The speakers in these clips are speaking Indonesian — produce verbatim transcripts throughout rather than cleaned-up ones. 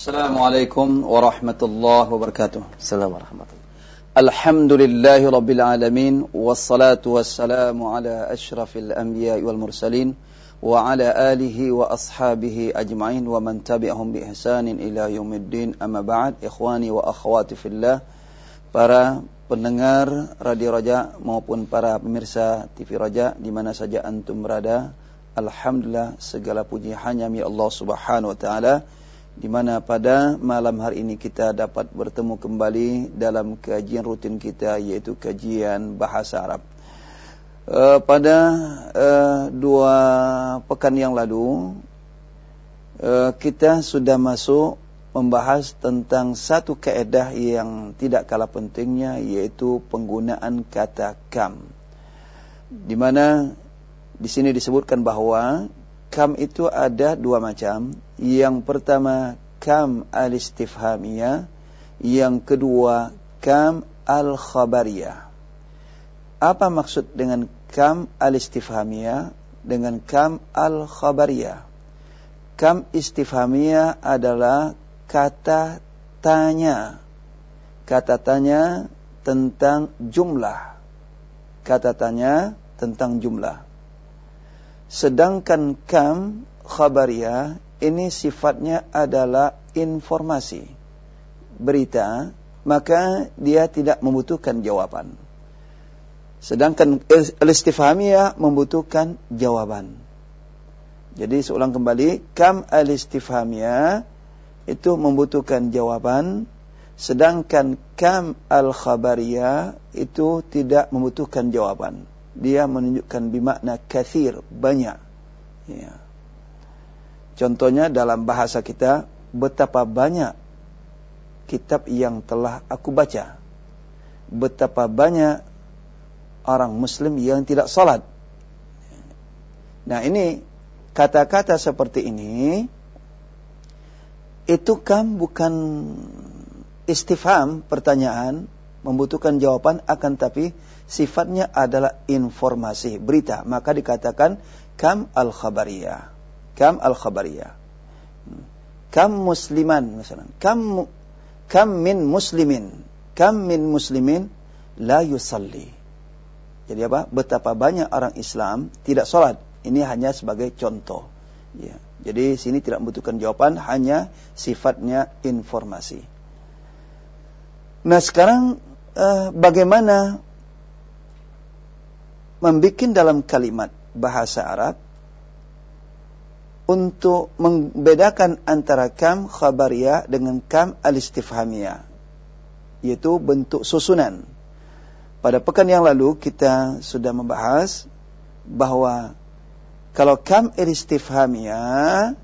Assalamualaikum warahmatullahi wabarakatuh. Assalamualaikum warahmatullahi wabarakatuh. Alhamdulillahi rabbil alamin, wassalatu wassalamu ala asyrafil anbiya'i wal mursalin wa ala alihi wa ashabihi ajma'in wa man tabi'ahum bi ihsanin ila yaumiddin. Amma ba'd, ikhwani wa akhwati fillah, para pendengar Radio Raja maupun para pemirsa T V Raja di mana saja antum berada, alhamdulillah segala puji hanya milik Allah Subhanahu wa taala, di mana pada malam hari ini kita dapat bertemu kembali dalam kajian rutin kita, yaitu kajian bahasa Arab. Uh, pada uh, dua pekan yang lalu uh, kita sudah masuk membahas tentang satu kaedah yang tidak kalah pentingnya, yaitu penggunaan kata kam. Di mana di sini disebutkan bahwa kam itu ada dua macam. Yang pertama kam al-istifhamiyah, yang kedua kam al-khabariyah. Apa maksud dengan kam al-istifhamiyah dengan kam al-khabariyah? Kam istifhamiyah adalah kata tanya. Kata tanya tentang jumlah. Kata tanya tentang jumlah. Sedangkan kam khabariyah ini sifatnya adalah informasi, berita, maka dia tidak membutuhkan jawaban. Sedangkan al-istifhamiyah membutuhkan jawaban. Jadi seulang kembali, kam al-istifhamiyah itu membutuhkan jawaban, sedangkan kam al-khabariyah itu tidak membutuhkan jawaban. Dia menunjukkan bimakna kathir, banyak. Ya. Contohnya dalam bahasa kita, betapa banyak kitab yang telah aku baca. Betapa banyak orang muslim yang tidak salat. Nah ini, kata-kata seperti ini, itu kan bukan istifham, pertanyaan, membutuhkan jawaban, akan tapi sifatnya adalah informasi, berita. Maka dikatakan kam al-khabariyah. Kam al-khabariyah. Kam musliman, misalnya. Kam, kam min muslimin. Kam min muslimin la yusalli. Jadi apa? Betapa banyak orang Islam tidak sholat. Ini hanya sebagai contoh. Ya. Jadi sini tidak membutuhkan jawaban, hanya sifatnya informasi. Nah sekarang eh, bagaimana membikin dalam kalimat bahasa Arab untuk membedakan antara kam khabariyah dengan kam al-istifhamiyah, yaitu bentuk susunan. Pada pekan yang lalu kita sudah membahas bahwa kalau kam al-istifhamiyah,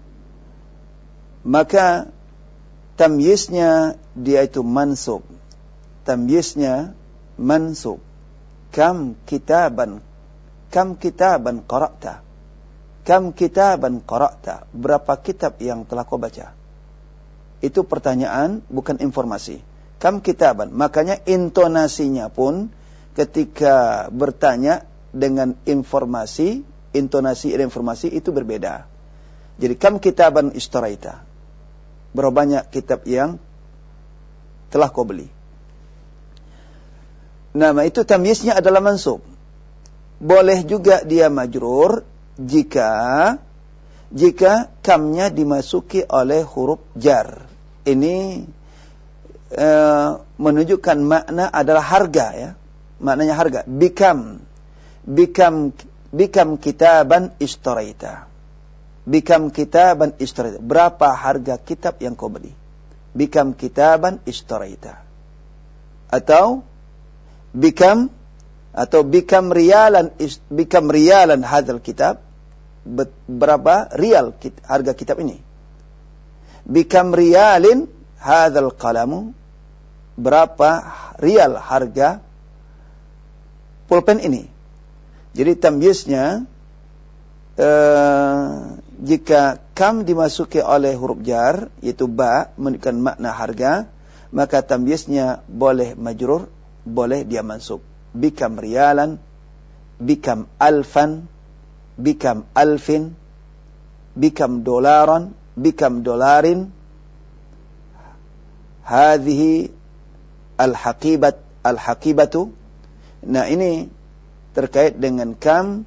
maka tamyiznya dia itu mansub. Tamyiznya mansub. Kam kitaban, kam kitaban qara'ta. Kam kitaban qara'ta, berapa kitab yang telah kau baca? Itu pertanyaan, bukan informasi. Kam kitaban, makanya intonasinya pun ketika bertanya dengan informasi, intonasi dan informasi itu berbeda. Jadi kam kitaban ishtaraita, berapa banyak kitab yang telah kau beli? Nama itu tamyiznya adalah mansub. Boleh juga dia majrur jika jika kamnya dimasuki oleh huruf jar. Ini e, menunjukkan makna adalah harga, ya. Maknanya harga. Bikam bikam bikam kitaban ishtaraita. Bikam kitaban ishtaraita. Berapa harga kitab yang kau beli? Bikam kitaban ishtaraita. Atau bikam atau bikam riyalan bikam riyalan hadzal kitab, berapa rial harga kitab ini? Bikam riyalin hadzal qalamu, berapa rial harga pulpen ini? Jadi tamyiznya eh, jika kam dimasuki oleh huruf jar, yaitu ba, menunjukkan makna harga, maka tamyiznya boleh majrur, boleh dia mansub. Bikam riyalan, bikam alfan, bikam alfin, bikam dolaran, bikam dolarin, hadhihi al-haqibat al-haqibatu. Nah, ini terkait dengan kam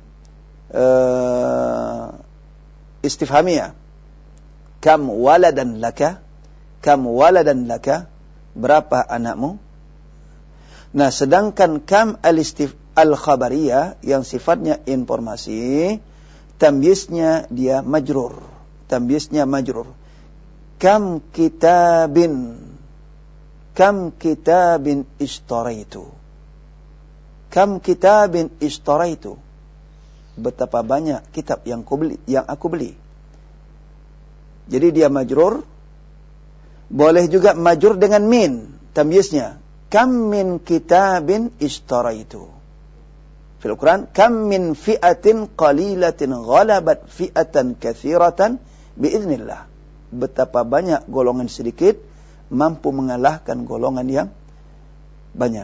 uh, istifhamiyah. Kam waladan laka, kam waladan laka, berapa anakmu? Nah, sedangkan kam al-istif al-khabariyah yang sifatnya informasi, tamyiznya dia majrur. Tamyiznya majrur. Kam kitabin, kam kitabin ishtaraitu. Kam kitabin ishtaraitu. Betapa banyak kitab yang aku beli, yang aku beli. Jadi dia majrur. Boleh juga majrur dengan min, tamyiznya. Kam min kitabin ishtaraitu. Fil Quran, kam min fi'atin qalilatin ghalabat fi'atan katsiratan biiznillah. Betapa banyak golongan sedikit mampu mengalahkan golongan yang banyak.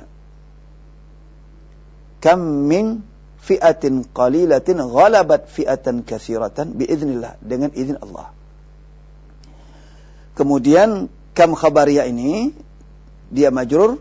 Kam min fi'atin qalilatin ghalabat fi'atan katsiratan biiznillah, dengan izin Allah. Kemudian kam khabariyah ini dia majrur,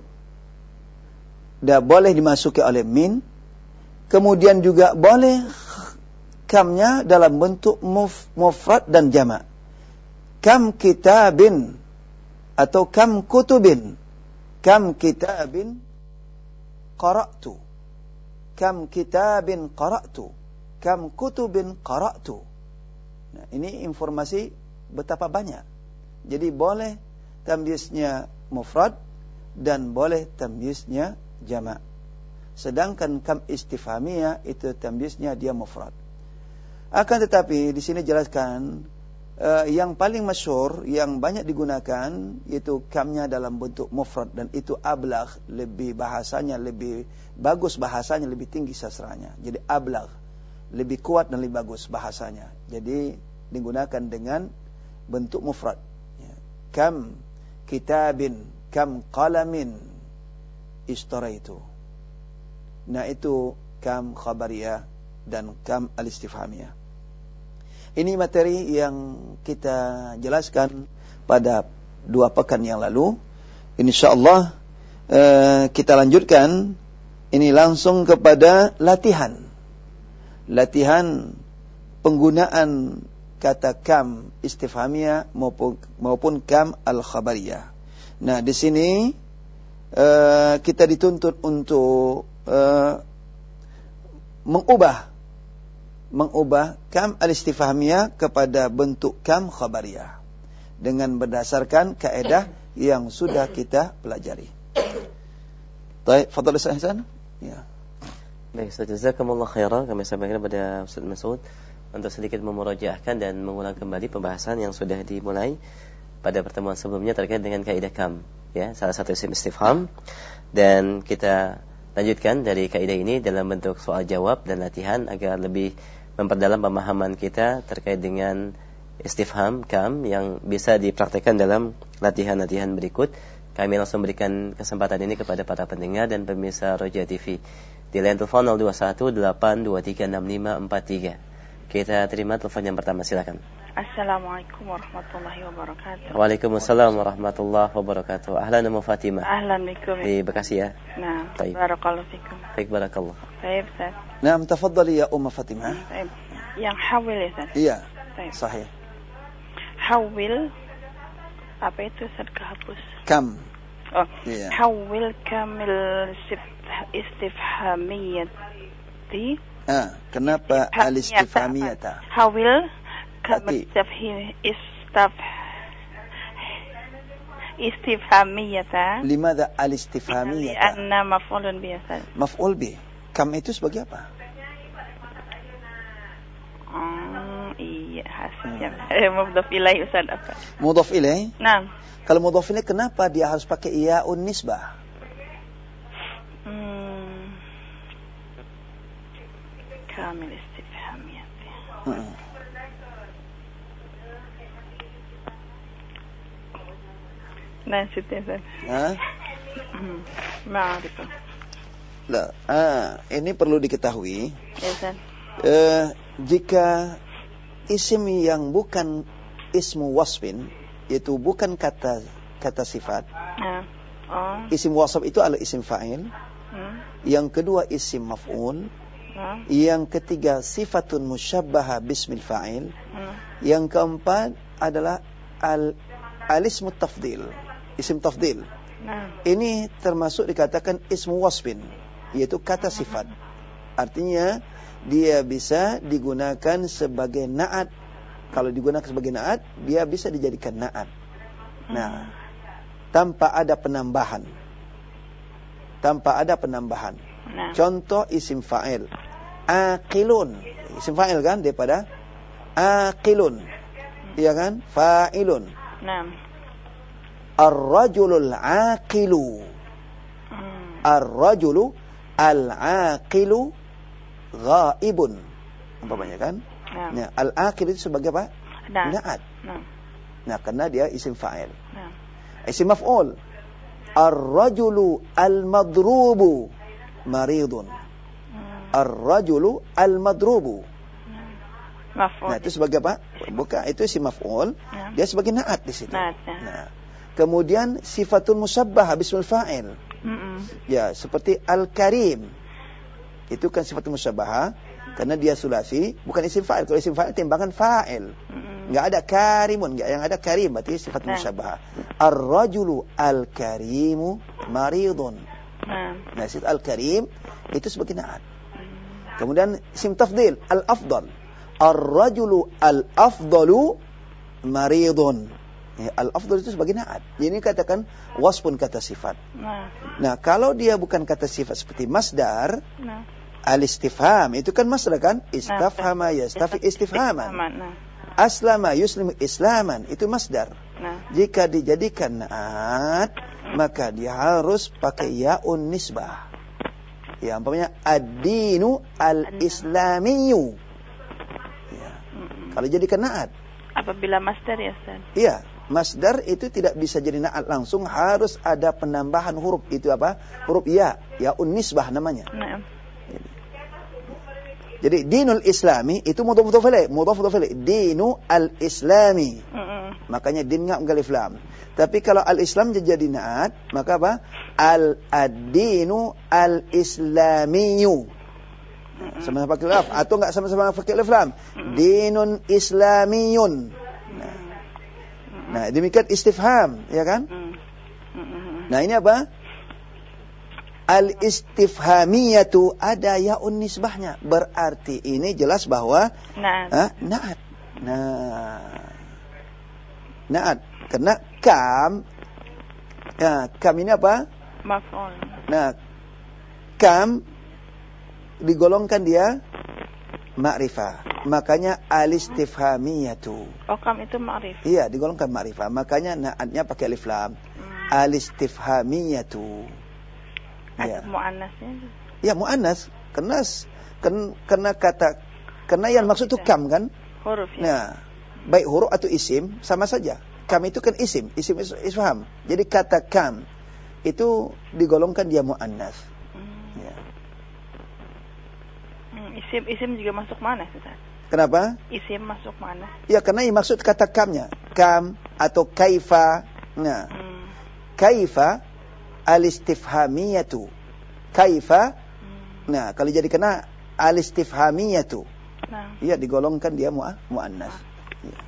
dan boleh dimasuki oleh min. Kemudian juga boleh kamnya dalam bentuk muf, mufrad dan jamak. Kam kitabin atau kam kutubin. Kam kitabin qara'tu. Kam kitabin qara'tu. Kam kutubin qara'tu. Nah, ini informasi betapa banyak. Jadi boleh tamyiznya mufrad dan boleh tamyiznya jamak. Sedangkan kam istifhamiyah itu tamyiznya dia mufrad. Akan tetapi di sini jelaskan uh, yang paling masyhur, yang banyak digunakan yaitu kamnya dalam bentuk mufrad, dan itu ablagh, lebih bahasanya lebih bagus, bahasanya lebih tinggi sastranya. Jadi ablagh, lebih kuat dan lebih bagus bahasanya. Jadi digunakan dengan bentuk mufrad. Ya. Kam kitabin, kam qalamin ishtaraitu. Nah, itu kam khabariyah dan kam al-istifhamiyah. Ini materi yang kita jelaskan pada dua pekan yang lalu. InsyaAllah eh, kita lanjutkan. Ini langsung kepada latihan. Latihan penggunaan kata kam istifhamiyah maupun, maupun kam al-khabariyah. Nah, di sini eh, kita dituntut untuk Uh, mengubah mengubah kam al-istifhamiyah kepada bentuk kam khabariyah dengan berdasarkan kaedah yang sudah kita pelajari. Baik, fadhal Ustaz Ihsan. Ya. Baik, Ustaz, jazakumullah khairan. Kami sampaikan kepada Ustaz Mas'ud untuk sedikit memurajaahkan dan mengulang kembali pembahasan yang sudah dimulai pada pertemuan sebelumnya terkait dengan kaidah kam, ya, salah satu isim istifham, dan kita lanjutkan dari kaidah ini dalam bentuk soal jawab dan latihan agar lebih memperdalam pemahaman kita terkait dengan istifham kam yang bisa dipraktikkan dalam latihan-latihan berikut. Kami langsung berikan kesempatan ini kepada para pendengar dan pemirsa Roja T V di line telepon nol dua satu delapan dua tiga enam lima empat tiga. Kita terima telepon yang pertama, silakan. Assalamualaikum warahmatullahi wabarakatuh. Waalaikumsalam warahmatullahi wabarakatuh. Ahlan Ummu Fatimah. Ahlan bikum. Di Bekasi, ya. Nah, Baik. barakallahu fikum. Baik, barakallah. Baik, Ustaz. Nah, tafadhali ya Ummu Fatimah. Baik. Yang hawil ya, Ustaz? Iya. Baik. Sahih. Hawil, apa itu, Ustaz, kehapus? Kam. Oh, iya. Hawil kamil istifhamiyati. Ah, kenapa al-istifhamiyata? Hawil kamil istif istifhamiyata. Limadha al-istifhamiyata? Anna maf'ulun bi, Ustaz. Maf'ul bi. Kam itu sebagai apa? Oh, iya, hasilnya. Eh, mudhaf ilaih, Ustaz, apa? Mudhaf ilaih? Nah. Kalau mudhaf ilaih kenapa dia harus pakai iya'un nisbah? Hmm. Kamil istifhamiyati. Hmm. Nasit ya, Ustaz. Hah? Hmm. Maaf. Lah, ah, ini perlu diketahui. Ya, Ustaz. Eh, jika isim yang bukan ismu wasfin, yaitu bukan kata kata sifat. Nah. Oh. Isim wasf itu adalah isim fa'il. Hmm. Yang kedua isim maf'ul. Nah. Yang ketiga sifatun musyabbaha bismil fa'il. Hmm. Yang keempat adalah al alismu tafdil, isim tafdil. Nah. Ini termasuk dikatakan ismu wasfin, yaitu kata sifat. Artinya dia bisa digunakan sebagai na'at. Kalau digunakan sebagai na'at, dia bisa dijadikan na'at. Nah, tanpa ada penambahan. Tanpa ada penambahan. Nah. Contoh isim fa'il. Aqilun. Isim fa'il kan daripada aqilun. Iya kan? Fa'ilun. Nah. Ar-rajulul aqilu. Hmm. Ar-rajulu al-aqilu ghaibun. Umpamanya kan? Nah. Nah, al-aqil itu sebagai apa? Nah. Na'at. Nah. Nah, karena dia isim fa'il. Nah. Isim maf'ul. Ar-rajulu al-madrubu maridun. Hmm. Ar-rajulu al-madrubu. Maf'ul. Nah, itu sebagai apa? Bukan, itu isim maf'ul. Nah. Dia sebagai na'at di situ. Na'at, ya. Nah, kemudian sifatun musyabbah bismil fa'il. Mm-mm. Ya, seperti al-karim. Itu kan sifatun musyabbah karena dia sulasi, bukan isim fa'il. Kalau isim fa'il timbangan fa'il. Mm-mm. Enggak ada karimun, enggak yang ada karim berarti sifatun Nah. musyabbah. Ar-rajulu al-karimu maridun. Nah. Nah, sifat al-karim itu sebagai na'at. Kemudian isim tafdil al-afdal. Ar-rajulu al-afdalu maridun. Ya, al-afdal itu sebagai na'at. Jadi ini katakan wasfun kata sifat. Nah. Nah, kalau dia bukan kata sifat seperti masdar, Nah. al-istifham itu kan masdar kan? Istafhama yastafi istifhaman. Nah. Aslama yuslimu islaman itu masdar. Nah. Jika dijadikan na'at, maka dia harus pakai yaun nisbah. Ya, umpamanya ad-dinu al-islamiyyu. Ya. Kalau jadikan na'at. Apabila masdar ya, Ustaz? Iya, masdar itu tidak bisa jadi na'at langsung, harus ada penambahan huruf. Itu apa? Huruf ya, yaun nisbah namanya. Nah. Jadi dinul islami itu mudhaf mudhaf ilaih, mudhaf mudhaf ilaih. Dinu al-islami. Mm-mm. Makanya din enggak alif lam. Tapi kalau al-islam jadi na'at, maka apa? Al-ad-dinu al-islamiyyu. Sama-sama pakai alif atau enggak sama-sama pakai alif lam? Dinun islamiyun. Nah. Nah, demikian istifham, ya kan? Mm-mm. Nah, ini apa? Al-istifhamiyatu ada yaun nisbahnya. Berarti ini jelas bahwa Nah. ah, na'at. Nah. Na'at. Karena kam, ya, kam ini apa? Maf'ul. Nah, kam digolongkan dia ma'rifah. Makanya al-istifhamiyatu. Oh, kam itu ma'rif. Iya, digolongkan ma'rifah. Makanya na'atnya pakai alif lam. Hmm. Al-istifhamiyatu. Ada Ya. muannasnya. Ya, muannas. Karena ken, karena kata karena yang maksud itu kam kan? Huruf ya. Nah, baik huruf atau isim sama saja. Kam itu kan isim, isim is- isfham. Jadi kata kam itu digolongkan dia muannas. Hmm. Ya. Hmm, Isim isim juga masuk mana, Ustaz? Kenapa? Isim masuk mana? Ya, karena yang maksud kata kamnya, kam atau kaifa. Nah, Hmm. kaifa al-istifhamiyatu. Kaifa. Hmm. Nah, kalau jadi kena al-istifhamiyatu. Nah. Iya, digolongkan dia mu'ah, mu'annas. Ya.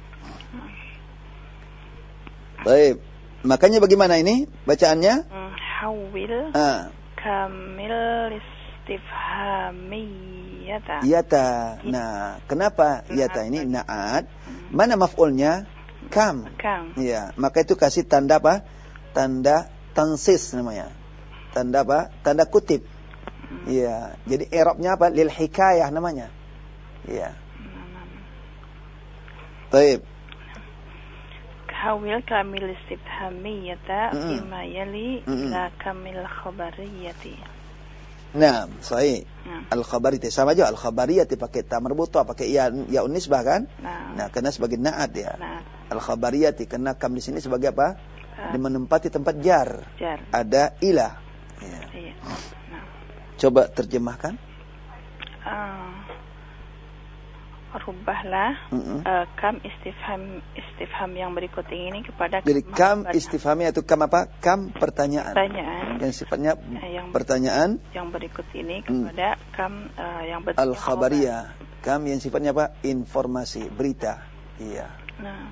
Baik. Makanya bagaimana ini bacaannya? Hmm. Hawil Ah, kamil istifhamiyata. yata. Nah, kenapa yata ini na'at? Mana maf'ulnya? Kam. Kam. Iya, maka itu kasih tanda apa? Tanda tansis namanya. Tanda apa? Tanda kutip. Iya, jadi i'rabnya apa? Lil hikayah namanya. Iya. Baik. Hawil kamil istifhamiyata Mm-mm. bima yali Mm-mm. ila kamil khabariyati. Nah, sahih. Nah. Al-khabariyati sama aja al-khabariyati pakai ta marbuta, pakai ya ya nisbah kan? Nah. Nah, karena sebagai na'at ya. Nah. Al-khabariyati karena kam di sini sebagai apa? Ah. Dia menempati tempat jar. Jar. Ada ilah. Ya. Iya. Nah. Coba terjemahkan. Ah. rubahlah Mm-mm. uh, kam istifham istifham yang berikut ini kepada Jadi kam kepada istifhamiyah itu kam apa? Kam pertanyaan. pertanyaan Yang sifatnya uh, yang pertanyaan. yang berikut ini kepada kam uh, yang berikut Al-khabariyah. Kam yang sifatnya apa? Informasi, berita. Iya. Nah.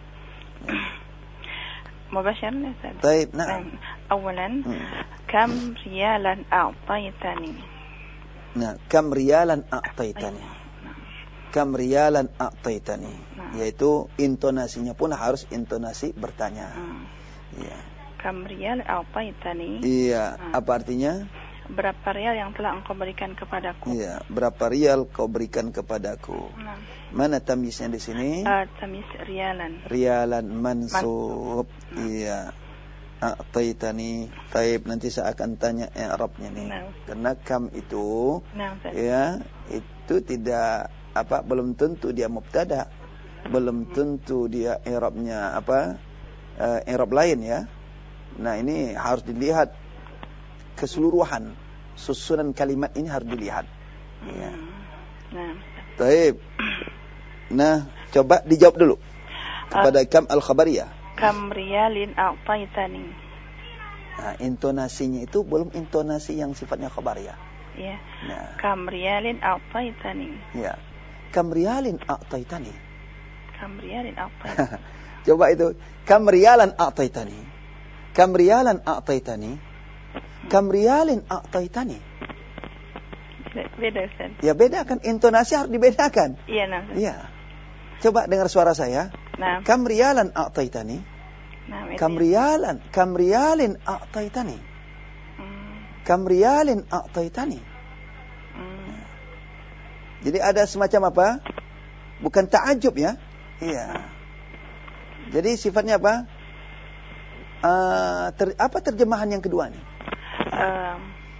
مباشرة نسأل. طيب نعم. أولا مم. كم ريالا أعطيتني. Nah, kam riyalan a'taitani. Kam riyalan a'taitani. Yaitu intonasinya pun harus intonasi bertanya. Hmm. Iya. Kam riyal a'taitani. Iya, Hmm. apa artinya? Berapa rial yang telah engkau berikan kepadaku? Iya, berapa rial kau berikan kepadaku? Nah. Mana tamyiznya di sini? Uh, tamis rialan. Riyalan mansub. Nah. Iya. A'taitani. Taib, nanti saya akan tanya i'rabnya nih. Nah. Karena kam itu Nah, ya, itu tidak apa belum tentu dia mubtada. Belum tentu dia i'rabnya apa? Uh, i'rab lain ya. Nah, ini harus dilihat keseluruhan susunan kalimat ini harus dilihat. Ya. Nah. Taib. Nah, coba dijawab dulu kepada kam al-khabariyah. Kam riyalin a'taitani. Nah, intonasinya itu belum intonasi yang sifatnya khabariyah. Ya. Nah, Kam riyalin a'taitani. ya. Kam riyalin a'taitani. Kam riyalin a'taitani. Coba itu, kam riyalan a'taitani. Kam riyalan a'taitani. Kam riyalin a'taitani. Beda Ustaz. Ya bedakan, intonasi harus dibedakan. Iya, nah. Iya. Coba dengar suara saya. Nah. Kam riyalan a'taitani. Nah, Kam riyalan, kam riyalin a'taitani. Hmm. Kam riyalin a'taitani. Hmm. Jadi ada semacam apa? Bukan ta'ajub ya. Iya. Jadi sifatnya apa? Uh, ter, apa terjemahan yang kedua nih? Uh,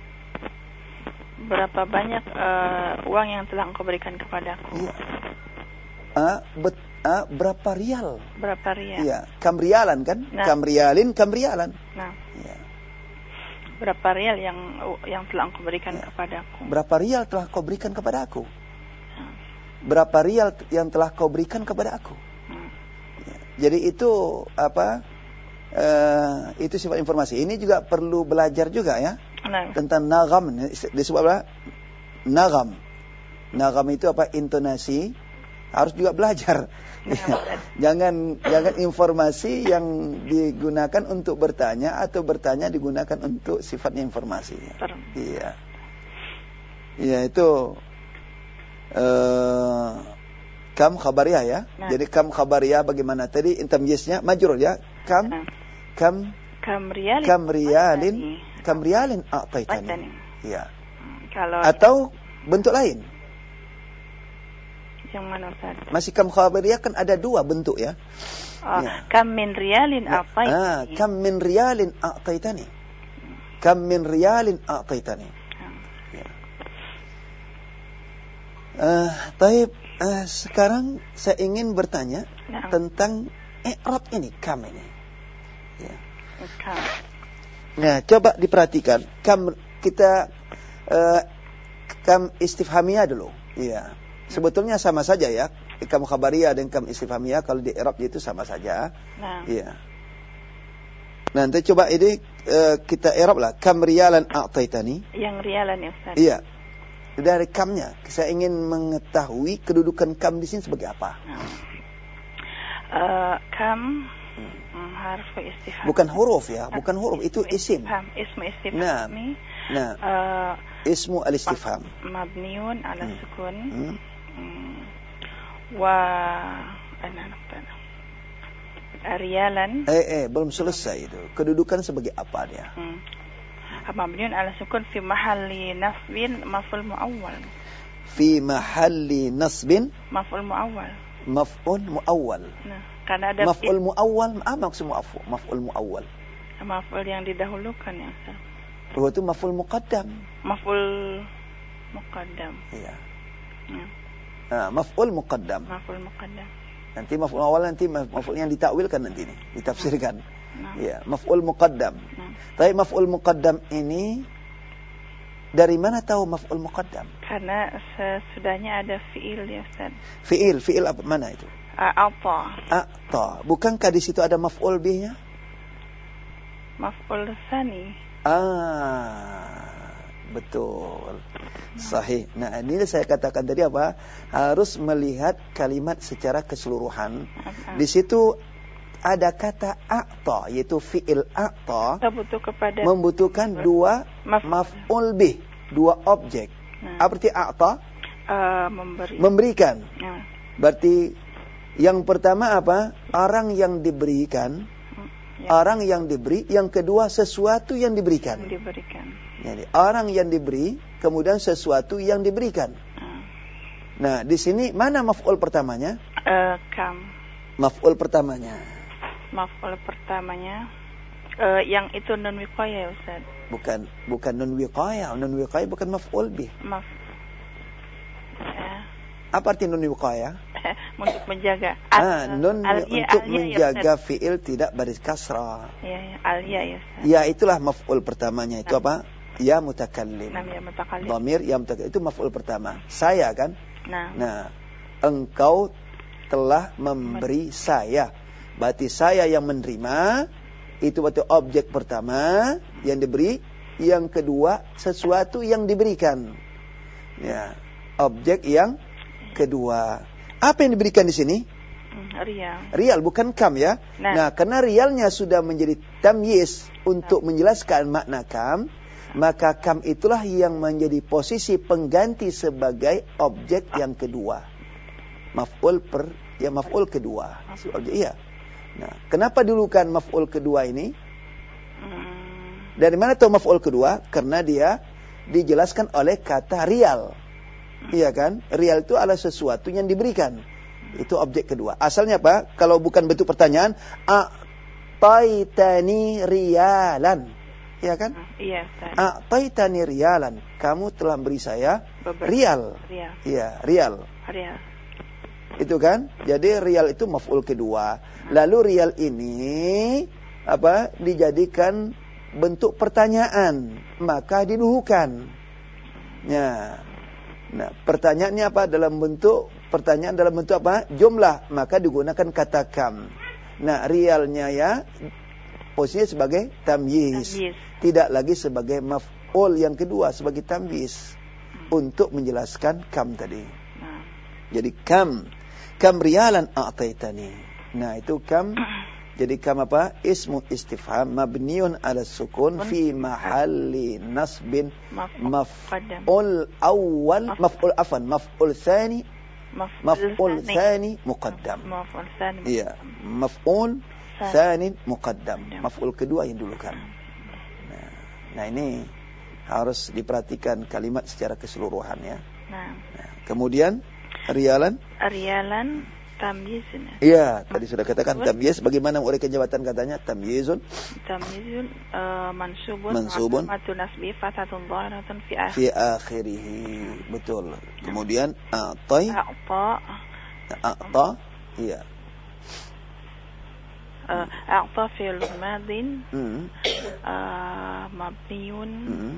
berapa banyak uh, uang yang telah engkau berikan kepadaku? Iya. Uh, bet, uh, berapa rial? Berapa rial? Iya. Kam rialan kan? Nah. Kam rialin, kam rialan. Nah. Iya. Berapa rial yang yang telah engkau berikan Ya. kepadaku? Berapa rial telah kau berikan kepada aku? Hmm. Berapa rial yang telah kau berikan kepada aku? Hmm. Ya. Jadi itu apa? Uh, itu sifat informasi. Ini juga perlu belajar juga ya. Nah. Tentang nagam. Disebut apa? Nagam. Nagam itu apa? Intonasi. Harus juga belajar. Nah, jangan jangan informasi yang digunakan untuk bertanya atau bertanya digunakan untuk sifatnya informasi. Iya. Iya itu uh, kam khabariyah ya. Nah. Jadi kam khabariyah bagaimana tadi tamyiznya majrur ya. Kam Nah. kam Kam riyalin. kam riyalin kam riyalin a'taitani. Iya. Hmm. Kalau Atau bentuk lain. yang mana Ustaz? Masih kam khabariyah kan ada dua bentuk ya. Oh, Ya. kam min riyalin apa ini? Ah, kam min riyalin a'taitani. Kam min riyalin a'taitani. Ya. Uh, taib, uh, sekarang saya ingin bertanya Nah. tentang i'rab ini, kam ini. Ya. Kam. Nah, coba diperhatikan. Kam kita uh, kam istifhamiyah dulu. Iya. Sebetulnya sama saja ya. Kam khabariyah dan kam istifhamiyah kalau di i'rab itu sama saja. Nah. Iya. Nanti coba ini uh, kita i'rab lah. Kam riyalan a'taitani. Yang rialan ya Ustaz? Iya. Dari kamnya, saya ingin mengetahui kedudukan kam di sini sebagai apa. Nah. Uh, kam hmm. harf istifham. Bukan huruf ya, bukan huruf, itu isim. Ismu istifham. Nah, nah. Uh, ismu al-istifham. Mabniun ala Hmm. sukun. Hmm. Hmm. Wa ana naqtana. Rialan. Eh, eh, belum selesai itu. Kedudukan sebagai apa dia? Hmm. Mabniun ala sukun fi mahalli nasbin maf'ul muawwal. Fi mahalli nasbin Maf'ul muawwal. maf'ul muawwal. Nah, karena ada Maf'ul muawwal, apa maksud maf'ul? Maf'ul muawwal. maf'ul yang didahulukan ya Ustaz. Oh, itu maf'ul muqaddam. Maf'ul muqaddam. Iya. Ya. Nah, maf'ul muqaddam. Maf'ul muqaddam. Nanti maf'ul awal nanti maf'ul yang ditakwilkan nanti nih, ditafsirkan. Nah. Iya, maf'ul muqaddam. Nah. Tapi maf'ul muqaddam ini Dari mana tahu maf'ul muqaddam? Karena sesudahnya ada fiil ya Ustaz. Fiil, fiil apa mana itu? A'ta. A'ta. Bukankah di situ ada maf'ul bihnya? Maf'ul tsani. Ah, betul. Sahih. Nah, ini saya katakan tadi apa? Harus melihat kalimat secara keseluruhan. Di situ ada kata a'ta, yaitu fi'il a'ta kepada membutuhkan dua Maf- maf'ul bih, dua objek. Nah. Apa arti a'ta? Uh, memberi. Memberikan. Nah. Berarti yang pertama apa? Orang yang diberikan. Ya. Orang yang diberi. Yang kedua sesuatu yang diberikan. Yang diberikan. Jadi orang yang diberi, kemudian sesuatu yang diberikan. Nah, nah di sini mana maf'ul pertamanya? Uh, kam. Maf'ul pertamanya. Maf'ul pertamanya uh, yang itu nun wiqayah ya Ustaz. Bukan bukan nun wiqayah, nun wiqayah bukan maf'ul bih. Maf. Ya. Apa arti nun wiqayah? Untuk menjaga. Ah, nun Al-ya, untuk al-ya, menjaga ya, fi'il tidak baris kasrah. Ya, ya, al-ya ya Ustaz. Ya itulah maf'ul pertamanya itu Nah. apa? Ya mutakallim. Nam ya mutakallim. Dhamir ya mutakallim itu maf'ul pertama. Saya kan? Nah. Nah, engkau telah memberi saya. Berarti saya yang menerima, itu berarti objek pertama yang diberi. Yang kedua, sesuatu yang diberikan. Ya, objek yang kedua. Apa yang diberikan di sini? Hmm, Rial. Rial, bukan kam ya. Nah. Nah, karena rialnya sudah menjadi tamyiz untuk menjelaskan makna kam, maka kam itulah yang menjadi posisi pengganti sebagai objek yang kedua. Maf'ul per, ya maf'ul kedua. Objek, iya. Nah, kenapa dulu kan maf'ul kedua ini? Hmm. Dari mana tahu maf'ul kedua? Karena dia dijelaskan oleh kata rial. Iya kan? Rial itu adalah sesuatu yang diberikan. Itu objek kedua. Asalnya apa? Kalau bukan bentuk pertanyaan, a'taitani rialan. Iya kan? Iya, Ustaz. A'taitani rialan. Kamu telah beri saya Beber- rial. Rial. Iya, rial. Rial. Itu kan? Jadi rial itu maf'ul kedua. Lalu rial ini apa? Dijadikan bentuk pertanyaan, maka diduhukan. Ya. Nah, pertanyaannya apa? Dalam bentuk pertanyaan dalam bentuk apa? Jumlah, maka digunakan kata kam. Nah, rialnya ya posisinya sebagai tamyiz. Tamyiz. Tidak lagi sebagai maf'ul yang kedua, sebagai tamyiz untuk menjelaskan kam tadi. Nah. Jadi kam kam rialan a'taitani. Nah, itu kam. Jadi kam apa? Ismu istifham mabniun ala sukun fi mahalli nasbin maf'ul awal maf'ul afan maf'ul thani maf'ul thani muqaddam. Maf'ul thani. Iya, maf'ul thani muqaddam. Maf'ul kedua yang dulu kan. Nah, nah ini harus diperhatikan kalimat secara keseluruhan ya. Nah. Nah, kemudian rialan Rialan tamyizun. Iya, tadi sudah katakan tamyiz. Bagaimana uraikan jabatan katanya? Tamyizun. Tamyizun uh, mansubun. Mansubun. Matu nasbi fatatun dhahiratun fi akhir. Fi akhirih. Betul. Kemudian a'tai. A'ta. A'ta. Iya. Uh, A'ta fi'l madin. Hmm. Uh, mabniun. Hmm.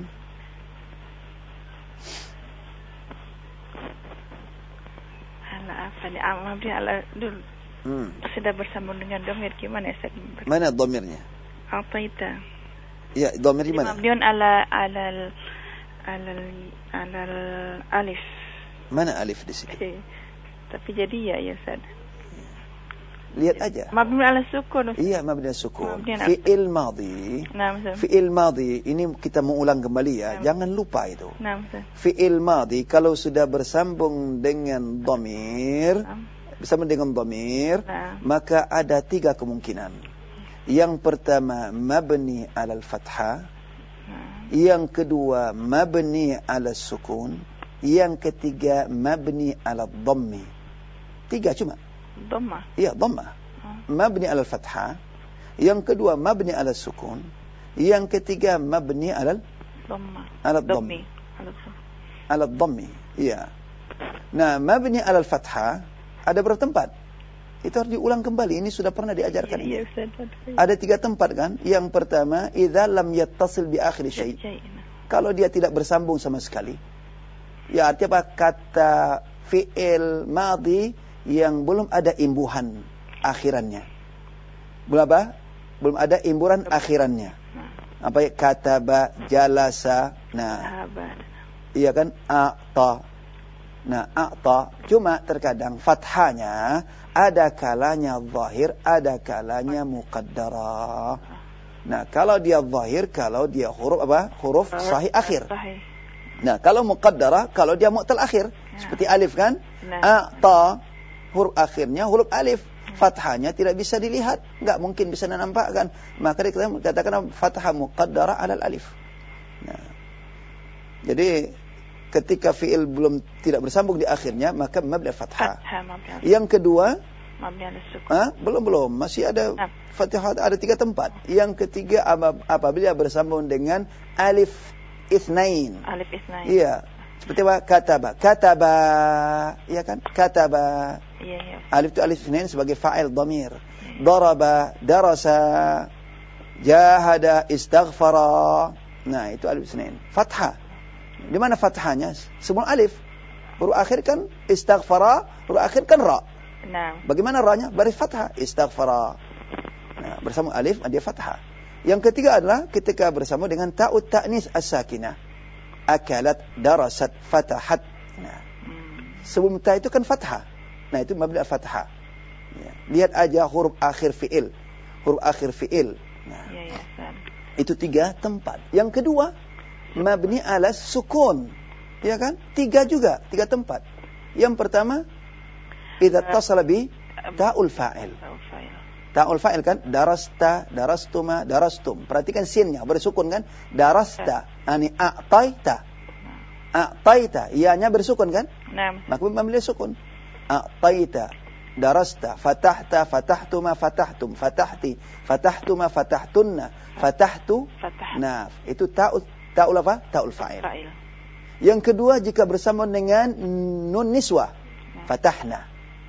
Ala apa nih? Mabni ala dulu. Hmm. Sudah bersambung dengan domir gimana ya? Mana dhamirnya? A'taita. Iya, dhamir di mana? Mabniun ala ala ala ala alif. Mana alif di sini? Okay. Tapi jadi ya ya Ustaz. Lihat aja. Mabni ala sukun. Iya, mabni ala sukun. Mabni ala- Fi'il madhi. Nah, Ustaz. Fi'il madhi ini kita mengulang kembali ya. Nah. Jangan lupa itu. Nah, Ustaz. Fi'il madhi kalau sudah bersambung dengan dhamir, Nah. bersama dengan dhamir, Nah. maka ada tiga kemungkinan. Yang pertama mabni alal fathah, Nah. yang kedua mabni ala sukun, yang ketiga mabni ala dhammi. Tiga cuma. Dhamma. Iya, dhamma. Oh. Mabni ala fathah, yang kedua mabni ala sukun, yang ketiga mabni ala Dhamma. ala Dhammi. dhammi. Ala dhammi. Ala dhammi. Iya. Nah, mabni ala fathah ada berapa tempat? Itu harus diulang kembali. Ini sudah pernah diajarkan Iya, ini. iya, Ustaz. Ada tiga tempat kan? Yang pertama, idza lam yattasil bi akhir syai'. Syai'. kalau dia tidak bersambung sama sekali, ya artinya apa? Kata fi'il madhi yang belum ada imbuhan akhirannya. Belum apa? Belum ada imbuhan akhirannya. Apa ya? Kataba, jalasa. Nah, iya kan? A'ta. Nah, a'ta. Cuma terkadang fathanya ada kalanya zahir, ada kalanya muqaddarah. Nah, kalau dia zahir, kalau dia huruf apa? Huruf sahih akhir. Nah, kalau muqaddarah, kalau dia mu'tal akhir. Seperti alif kan? A'ta. Huruf akhirnya huruf alif. Fathahnya tidak bisa dilihat, enggak mungkin bisa dinampakkan. Maka kita katakan fathah muqaddarah alal alif. Nah, jadi ketika fi'il belum tidak bersambung di akhirnya, maka mabni fathah. Yang kedua, mabni ala sukun. Ah, belum belum, masih ada nah. Fathah ada tiga tempat. Yang ketiga apabila bersambung dengan alif itsnain. Alif itsnain. Iya. Seperti apa? Kataba. Kataba. Iya kan? Kataba. Iya, iya. Alif itu alif itsnain sebagai fa'il dhamir. Iya. Daraba, darasa, jahada, istaghfara. Nah, itu alif itsnain. Fathah. Di mana fathahnya? Sebelum alif. Huruf akhir kan istaghfara, huruf akhir kan ra. Nah. Bagaimana ra-nya? Baris fathah. Istaghfara. Nah, bersama alif dia fathah. Yang ketiga adalah ketika bersama dengan ta'ut ta'nis as-sakinah. Akalat, darasat, fatahat. Nah, sebelum ta itu kan fathah. Nah, itu mabni fathah. Ya. Lihat aja huruf akhir fi'il. Huruf akhir fi'il. Nah, ya, ya, itu tiga tempat. Yang kedua, mabni ala sukun. Ya kan? Tiga juga, tiga tempat. Yang pertama, idza tasala bi ta'ul fa'il. Ta'ul fa'il kan darasta, darastuma, darastum. Perhatikan sinnya bersukun kan? Darasta, ani a'taita. A'taita, ianya bersukun kan? Naam. Maka memilih sukun. A'taita, darasta, fatahta, fatahtuma, fatahtum, fatahti, fatahtuma, fatahtunna, fatahtu. Fatah. Nah, itu ta'ul ta'ul apa? Ta'ul fa'il. Fa'il. Yang kedua jika bersama dengan nun niswah. Fatahna.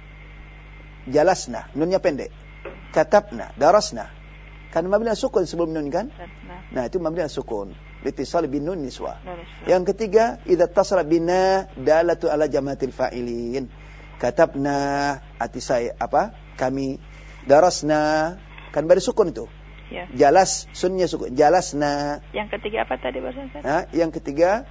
Jalasna, nunnya pendek. Katabna, darasna. Kan mabni sukun sebelum nun kan? Nah, itu mabni sukun. Litisal bin nun niswa. Yang ketiga, idza tasala bina dalatu ala jamaatil fa'ilin. Katabna, atisai apa? Kami. Darasna, kan baru sukun itu. Ya. Jalas, sunnya sukun. Jalasna. Yang ketiga apa tadi barusan? Nah, yang ketiga,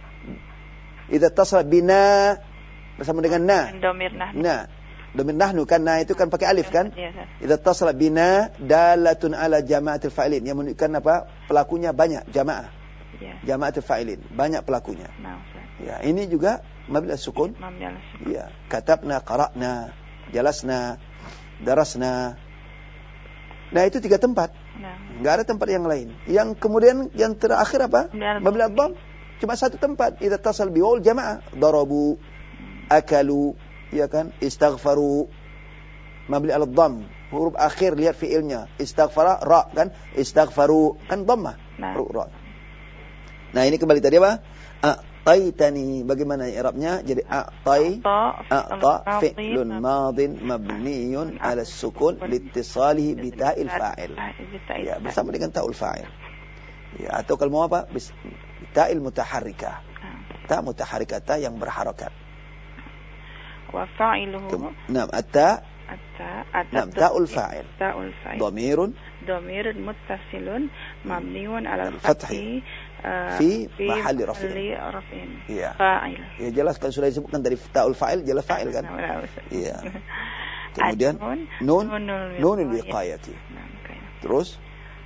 idza tasala bina bersama dengan na. Domir nahnu. Nah. Domir nahnu kan nah itu kan pakai alif kan? Idza tasala bina dalatun ala jama'atil fa'ilin yang menunjukkan apa? Pelakunya banyak, jamaah. Ya. Jama'atil fa'ilin, banyak pelakunya. Nah, ya, ini juga mabni sukun. Ya, katabna, qara'na, jalasna, darasna. Nah, itu tiga tempat. Nah. Enggak ada tempat yang lain. Yang kemudian yang terakhir apa? Mabni dhamm. Cuma satu tempat. Idza tasal biwal jamaah, darabu, akalu, ya kan, istaghfaru, mabni ala dhamm, huruf akhir lihat fiilnya, istaghfara ra kan, istaghfaru kan dhammah, huruf ra. Nah, ini kembali tadi apa? A'taitani, bagaimana i'rabnya? Jadi a'tai, a'ta fi'lun madin mabniyun ala sukun liittisalihi bi ta'il fa'il. Ya, bersama dengan ta'ul fa'il. Ya, atau kalau mau apa? Ta'il mutaharrikah. Ta mutaharrikah, ta yang berharakat. Wa fa'iluhu. Naam, at-ta. At-ta. Naam, ta'ul fa'il. Ta'ul fa'il. Dhamirun. Dhamirun muttasilun mabniun 'ala al-fathi fi mahalli raf'in. Iya. Fa'il. Ya jelas kalau sudah disebutkan dari ta'ul fa'il jelas fa'il kan? Iya. Kemudian nun nunul wiqayati. Terus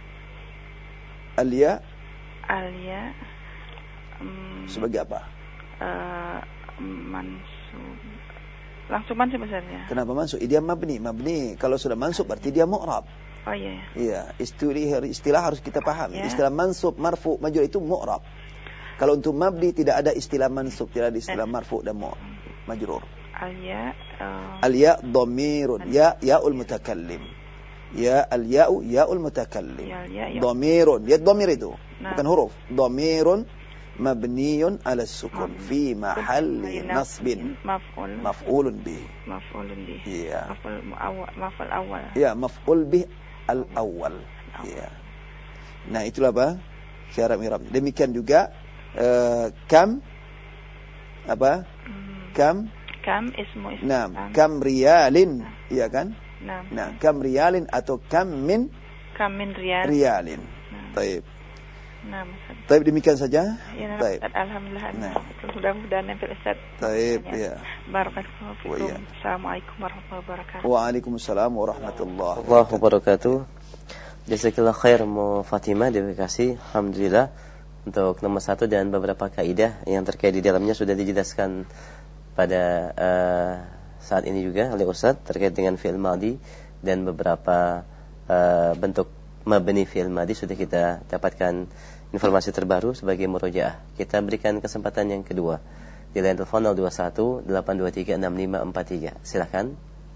al-ya. Al-ya sebagai apa? Uh, mansub. Langsung mansub sebenarnya. Kenapa mansub? Dia mabni. Mabni kalau sudah mansub berarti dia mu'rab. Oh iya. Iya, istilah istilah harus kita pahami. Ya. Istilah mansub, marfu, majrur itu mu'rab. Kalau untuk mabni tidak ada istilah mansub, tidak ada istilah eh. marfu dan mu' majrur. Al-ya uh, al-ya dhamirun, ya yaul mutakallim. Ya al-ya'u yaul mutakallim. Ya, ya, dhamirun, ya dhamir itu. Nah. Bukan huruf. Dhamirun mabniyun ala sukun fi mahalli nasbin maf'ul maf'ulun bih. Maf'ulun bih. Iya. Maf'ul awal, maf'ul awal. Iya, maf'ul bih al-awwal. Iya. Nah, itulah apa? Cara i'rab. Demikian juga Uh, kam apa? Hmm. Kam? Kam ismu ismu. Nah, kam riyalin, Nah. iya kan? Nah. Nah, kam riyalin atau kam min Kam min riyal. riyalin. Nah. Taib. Nah, Ustaz. Taib demikian saja. Ya, Taib. Ustaz, alhamdulillah. Nah. Mudah-mudahan nempel Ustaz. Taib, ya. Barakallahu fikum. Oh, iya. Assalamualaikum warahmatullahi wabarakatuh. Waalaikumsalam warahmatullahi Allahu wabarakatuh. Jazakallah khair Mu Fatimah, terima kasih. Alhamdulillah untuk nomor satu dan beberapa kaidah yang terkait di dalamnya sudah dijelaskan pada uh, saat ini juga oleh Ustaz terkait dengan fi'il madhi dan beberapa uh, bentuk mabni fi'il madhi sudah kita dapatkan informasi terbaru sebagai murojaah. Kita berikan kesempatan yang kedua di line telepon nol dua satu delapan dua tiga enam lima empat tiga. Silakan.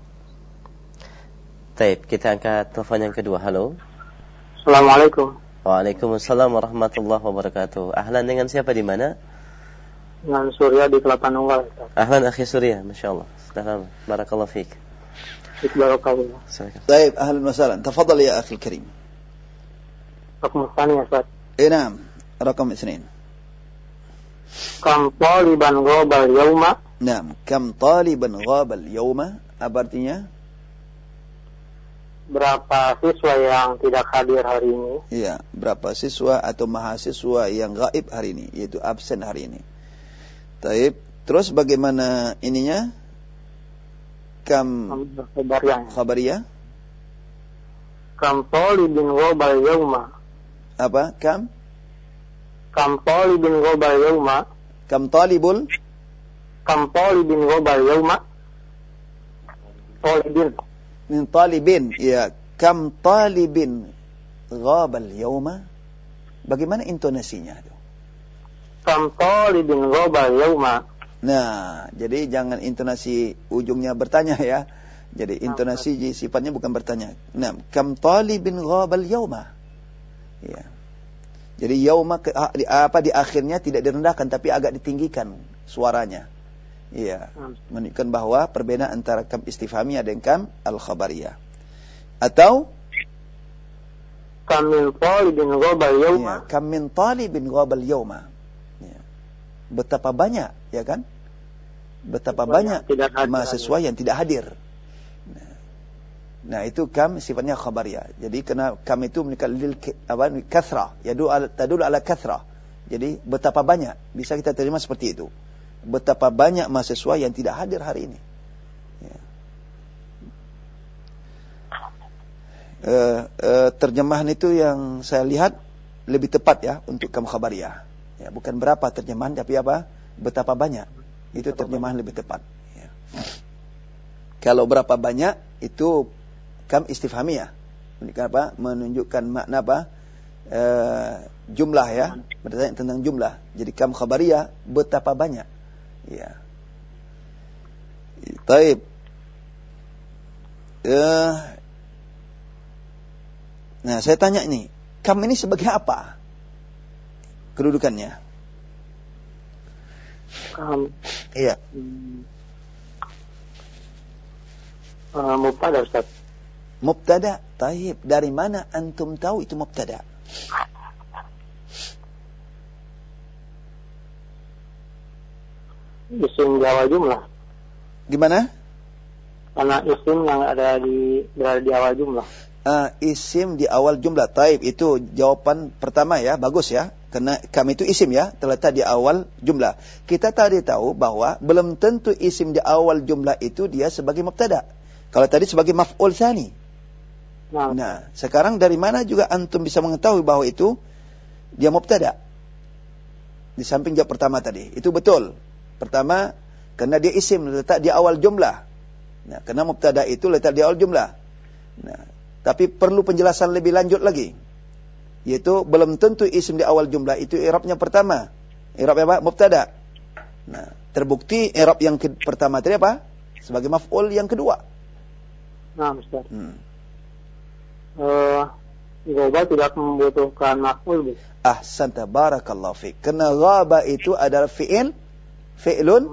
Baik, kita angkat telepon yang kedua. Halo. Assalamualaikum. Waalaikumsalam warahmatullahi wabarakatuh. Ahlan, dengan siapa di mana? Dengan Surya di Kelapa Nunggal. Ahlan akhi Surya, masyaallah. Sudah lama. Barakallahu fiik. Barakallah. Baik, ahlan wa sahlan. Tafadhal ya akhi al-karim. Rakam tsani ya Ustaz. Eh, naam. Rakam اثنين. Kam taliban ghabal yauma? Naam, kam taliban ghabal yauma? Apa artinya? Berapa siswa yang tidak hadir hari ini? Iya, berapa siswa atau mahasiswa yang gaib hari ini, yaitu absen hari ini. Taib. Terus bagaimana ininya? Kam Khabariyah. khabariyah? Kam talibin ghabal yauma? Apa? Kam? Kam talibin ghabal yauma? Kam talibul? Kam talibin ghabal yauma? Talibin. Min talibin. Ya, kam talibin ghabal yauma? Bagaimana intonasinya itu? Kam talibin ghabal yauma? Nah, jadi jangan intonasi ujungnya bertanya ya. Jadi intonasi sifatnya bukan bertanya. Nah, kam talibin ghabal yauma? Ya. Jadi yauma ke, apa di akhirnya tidak direndahkan tapi agak ditinggikan suaranya. Iya, menunjukkan bahwa perbedaan antara kam istifhamiyah dan kam al-khabariyah. Atau kam min talibin ghabal yauma? Ya, kam min talibin ghabal yauma. Ya. Betapa banyak, ya kan? Betapa banyak, banyak mahasiswa yang tidak hadir. Nah, nah itu kam sifatnya khabariyah. Jadi karena kam itu menunjukkan lil apa kathra, yadu al tadul ala kathra. Jadi betapa banyak, bisa kita terima seperti itu. Betapa banyak mahasiswa yang tidak hadir hari ini. Ya. Uh, uh, terjemahan itu yang saya lihat lebih tepat ya untuk kam khabariyah. Ya, bukan berapa terjemahan tapi apa? Betapa banyak. Itu terjemahan lebih tepat. Ya. Kalau berapa banyak itu kam istifhamiyah. Menunjukkan apa? Menunjukkan makna apa? Uh, jumlah ya, bertanya tentang jumlah. Jadi kam khabariyah betapa banyak. Ya. Taib. Uh, nah, saya tanya ini, kam ini sebagai apa? Kedudukannya? Kam. Iya. Hmm. Uh, mubtada Ustaz. Mubtada. Taib. Dari mana antum tahu itu mubtada? Isim Jawa jumlah. Gimana? Karena isim yang ada di berada di awal jumlah. Uh, isim di awal jumlah. Taib, itu jawaban pertama ya, bagus ya. Karena kami itu isim ya, terletak di awal jumlah. Kita tadi tahu bahwa belum tentu isim di awal jumlah itu dia sebagai mubtada. Kalau tadi sebagai maf'ul tsani. Nah, nah, sekarang dari mana juga antum bisa mengetahui bahwa itu dia mubtada? Di samping jawab pertama tadi, itu betul. Pertama, karena dia isim letak di awal jumlah. Nah, karena mubtada itu letak di awal jumlah. Nah, tapi perlu penjelasan lebih lanjut lagi. Yaitu belum tentu isim di awal jumlah itu i'rabnya pertama. I'rab apa? Mubtada. Nah, terbukti i'rab yang ke- pertama tadi apa? Sebagai maf'ul yang kedua. Nah, Ustaz. Hmm. Uh, Ghaba tidak membutuhkan maf'ul. Ahsanta, barakallahu fiik. Karena ghaba itu adalah fi'il fi'lun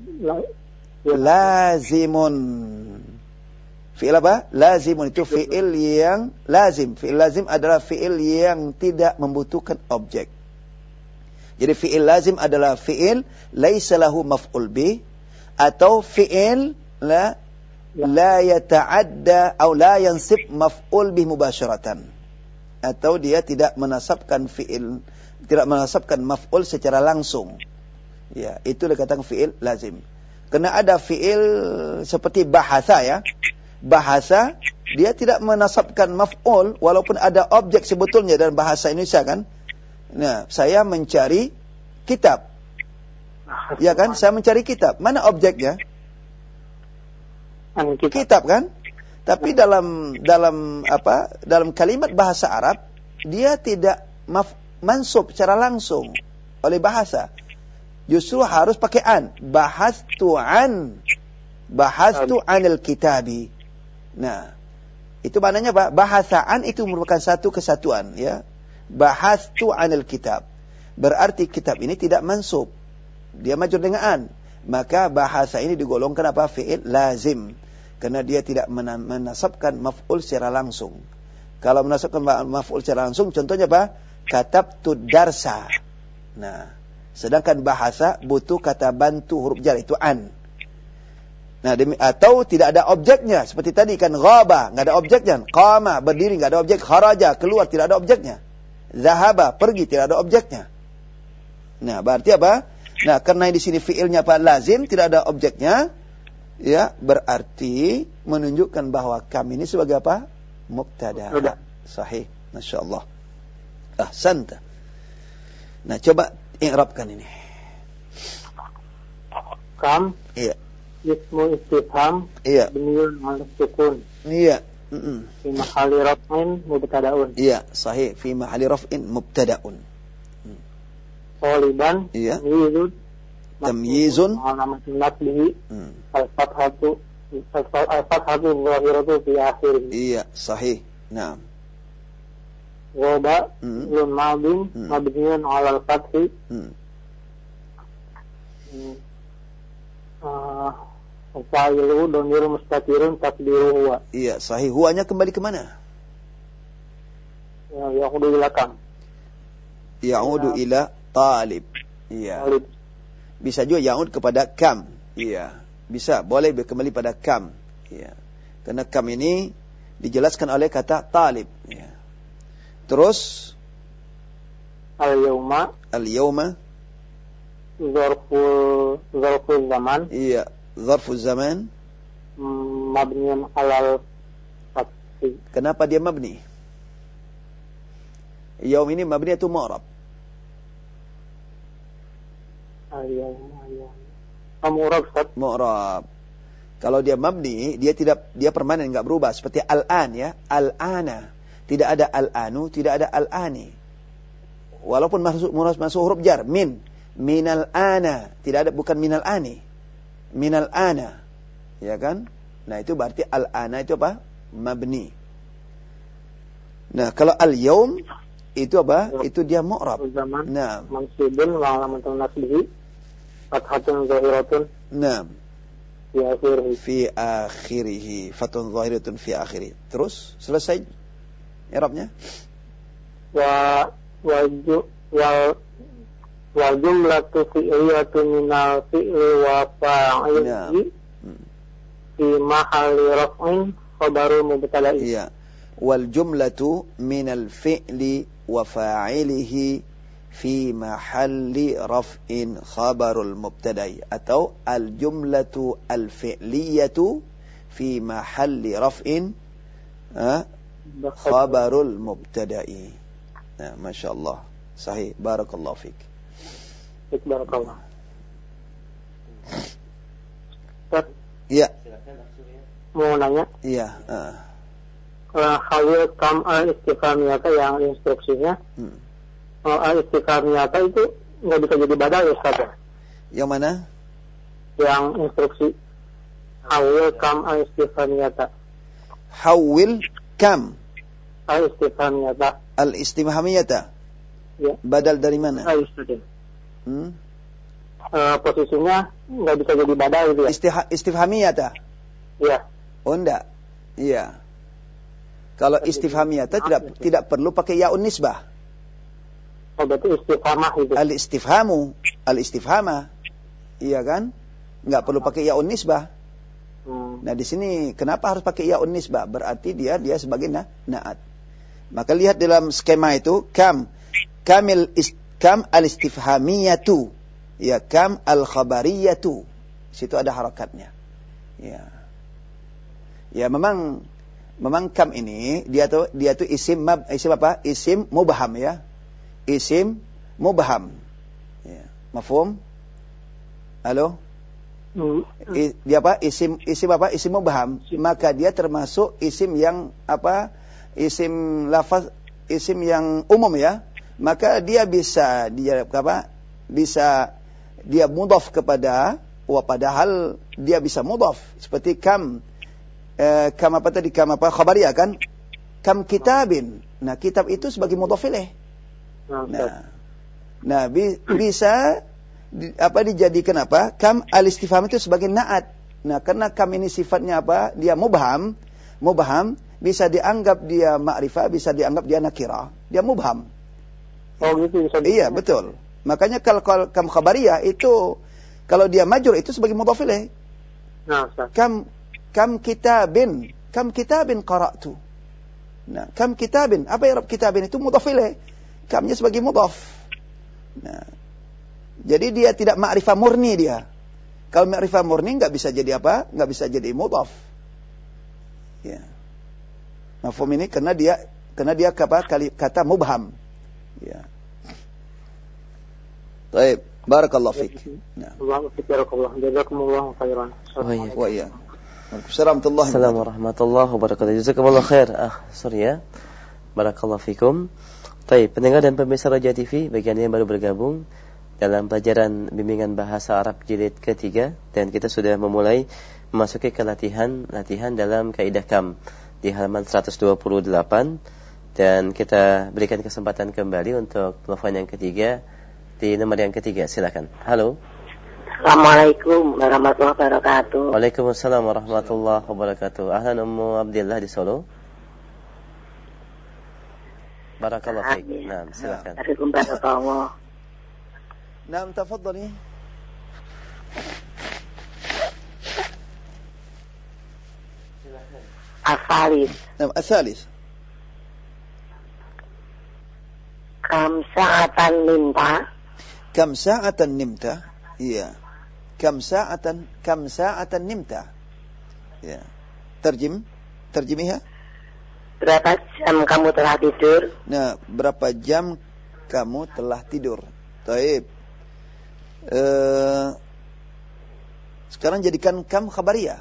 lazimun. Fi'il apa? Lazimun itu fi'il yang lazim. Fi'il lazim adalah fi'il yang tidak membutuhkan objek. Jadi fi'il lazim adalah fi'il laisa lahu maf'ul bih atau fi'il la la yata'adda atau la yansib maf'ul bih mubasharatan. Atau dia tidak menasabkan fi'il, tidak menasabkan maf'ul secara langsung. Ya, itu dikatakan fi'il lazim. Karena ada fi'il seperti bahasa ya. Bahasa dia tidak menasabkan maf'ul walaupun ada objek sebetulnya dalam bahasa Indonesia kan. Nah, saya mencari kitab. Ya kan? Saya mencari kitab. Mana objeknya? Kitab kan? Tapi dalam dalam apa? Dalam kalimat bahasa Arab dia tidak maf, mansub secara langsung oleh bahasa. Justru harus pakai an. Bahastu an. Bahastu anil kitabi. Nah, itu maknanya apa? Bahasaan itu merupakan satu kesatuan ya. Bahastu anil kitab. Berarti kitab ini tidak mansub. Dia majrur dengan an. Maka bahasa ini digolongkan apa? Fi'il lazim. Karena dia tidak menasabkan maf'ul secara langsung. Kalau menasabkan maf'ul secara langsung, contohnya apa? Katabtu darsa. Nah, sedangkan bahasa butuh kata bantu huruf jar, itu an. Nah, demi, atau tidak ada objeknya. Seperti tadi kan ghaba, nggak ada objeknya. Qama, berdiri, nggak ada objek. Kharaja, keluar, tidak ada objeknya. Zahaba, pergi, tidak ada objeknya. Nah, berarti apa? Nah, karena di sini fi'ilnya apa? Lazim, tidak ada objeknya. Ya, berarti menunjukkan bahwa kam ini sebagai apa? Mubtada. Sahih. Masya Allah. Ahsanta. Nah, coba i'rabkan ini. Kam. Iya. Ismu istifham. Iya. Biniun al sukun. Iya. Mm-mm. Fi mahalli raf'in mubtada'un. Iya, sahih. Fi mahalli raf'in mubtada'un. Qaliban. Iya. Tamyizun. Tamyizun. Alamatun nasbihi. Hmm. Al-fathatu al-fathatu zahiratu fi akhirih. Iya, sahih. Naam. Ghaba Hmm. lun madin Hmm. mabniun 'ala al-fathi. Hmm. Hmm. Uh, fa'ilu dhamirun mustatirun takdiruhu huwa. Iya, sahih. Huwanya kembali ke mana? Ya, yaqudu ila kam. Ya'udu ila talib. Iya. Talib. Bisa juga ya'ud kepada kam. Iya. Bisa, boleh kembali pada kam. Iya. Karena kam ini dijelaskan oleh kata talib. Iya. Terus Al-yawma. Al-yawma. Zarful zarful zaman. Iya. Zarful zaman. Mabniun alal fathi. Kenapa dia mabni? Yaum ini mabni atau mu'rab? Al-yawma. Mu'rab Ustaz. Mu'rab. Kalau dia mabni, dia tidak dia permanen, enggak berubah. Seperti al-an ya, al-ana. Tidak ada al-anu, tidak ada al-ani. Walaupun masuk masuk huruf jar, min, minal ana, tidak ada, bukan minal ani. Minal ana. Ya kan? Nah, itu berarti al-ana itu apa? Mabni. Nah, kalau al-yaum itu apa? Itu dia mu'rab. Nah, mansubun wa alamatun nasbihi fathatun zahiratun. Naam. Fi akhirih. Fi akhirih. Fathun zahiratun fi akhirih. Terus selesai i'rabnya? Wa wa ju wa wa jumlatu fi'liyatun minal fi'li wa fa'ilihi fi mahalli raf'in khabaru mubtada'i. Iya. Wal jumlatu minal fi'li wa fa'ilihi fi mahalli raf'in khabarul mubtada'i, atau al jumlatu al fi'liyatu fi mahalli raf'in khabarul mubtada'i. Nah, Masya Allah. Sahih. Barakallahu fiik. Barakallah. Iya. Mau nanya? Iya. Uh. Uh, Hawil kam al istifhamiyata yang instruksinya. Hmm. Uh, al istifhamiyata itu nggak bisa jadi badal ya Ustaz? Yang mana? Yang instruksi. Hawil kam al istifhamiyata. Hawil kam al istifhamiyata. Al istifhamiyata. Ya. Badal dari mana? Ah, Ustaz. Hmm? Uh, posisinya nggak bisa jadi badal gitu ya? Istih- istifhamiyata. Iya. Oh enggak. Iya. Kalau istifhamiyata tidak tidak perlu pakai yaun nisbah. Oh, berarti istifhamah itu. Al-istifhamu, al-istifhamah. Iya kan? Enggak perlu pakai ya'un nisbah. Hmm. Nah, di sini kenapa harus pakai ya'un nisbah? Berarti dia dia sebagai na, na'at. Maka lihat dalam skema itu, kam kamil is, kam al-istifhamiyatu. Ya, kam al-khabariyatu. Situ ada harakatnya. Ya. Ya, memang memang kam ini dia tuh dia tuh isim mab, isim apa? Isim mubham ya. Isim mubham. Ya. Mafhum? Halo? Hmm. I, dia apa? Isim isim apa? Isim mubham. Maka dia termasuk isim yang apa? Isim lafaz, isim yang umum ya. Maka dia bisa dia apa? Bisa dia mudhaf kepada wa padahal dia bisa mudhaf seperti kam eh, kam apa tadi? Kam apa? Khabariyah kan? Kam kitabin. Nah, kitab itu sebagai mudhaf ilaih. Nah, nah bi, bisa di, apa dijadikan apa? Kam al-istifham itu sebagai na'at. Nah, karena kam ini sifatnya apa? Dia mubham, mubham bisa dianggap dia ma'rifah, bisa dianggap dia nakirah. Dia mubham. Oh, gitu bisa. Iya, betul. Makanya kalau, kalau kam khabariyah itu kalau dia majrur itu sebagai mudhaf ilaih. Nah, Ustaz. Kam kam kitabin, kam kitabin qara'tu. Nah, kam kitabin, apa i'rab kitabin itu mudhaf ilaih. Kamnya sebagai mudhaf. Nah, jadi dia tidak ma'rifah murni dia. Kalau ma'rifah murni nggak bisa jadi apa? Nggak bisa jadi mudhaf. Ya. Mafhum ini karena dia karena dia apa? Kali kata mubham. Ya. Baik, barakallahu fik. Nah. Allahu akbar. Jazakumullahu khairan. Oh iya. Wa iya. Assalamualaikum warahmatullahi wabarakatuh. Jazakumullah khair. Ah, sorry ya. Barakallahu fikum. Baik, pendengar dan pemirsa Raja T V, bagi Anda yang baru bergabung dalam pelajaran bimbingan bahasa Arab jilid ketiga, dan kita sudah memulai memasuki ke latihan latihan dalam kaidah kam di halaman seratus dua puluh delapan, dan kita berikan kesempatan kembali untuk telepon yang ketiga di nomor yang ketiga. Silakan. Halo. Assalamualaikum warahmatullahi wabarakatuh. Waalaikumsalam warahmatullahi wabarakatuh. Ahlan Ummu Abdillah di Solo. Barakallahu fiik. Nah, silakan. Assalamualaikum warahmatullahi. Naam, tafadhali. Asalis. Naam, asalis. Kam sa'atan nimta. Kam sa'atan nimta? Iya. Kam sa'atan kam sa'atan nimta? Ya. Terjem, terjemiha? Berapa jam kamu telah tidur? Nah, berapa jam kamu telah tidur? Taib. Uh, sekarang jadikan kam khabariyah.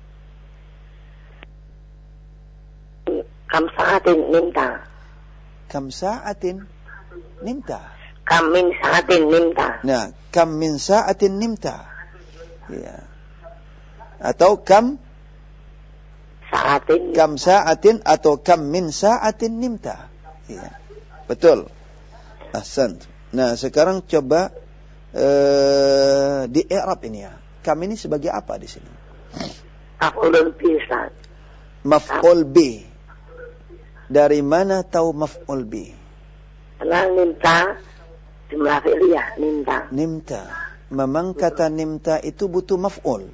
Kam sa'atin nimta. Kam sa'atin nimta. Kam min sa'atin nimta. Nah, kam min sa'atin nimta. Ya. Atau kam sa'atin. Kam sa'atin atau kam min sa'atin nimta. Ya. Betul. Ahsan. Nah, sekarang coba uh, di i'rab ini ya. Kam ini sebagai apa di sini? Maf'ulun bi. Maf'ul bi. Dari mana tahu maf'ul bi? Karena nimta jumlah fi'liyah, nimta. Nimta. Memang kata nimta itu butuh maf'ul.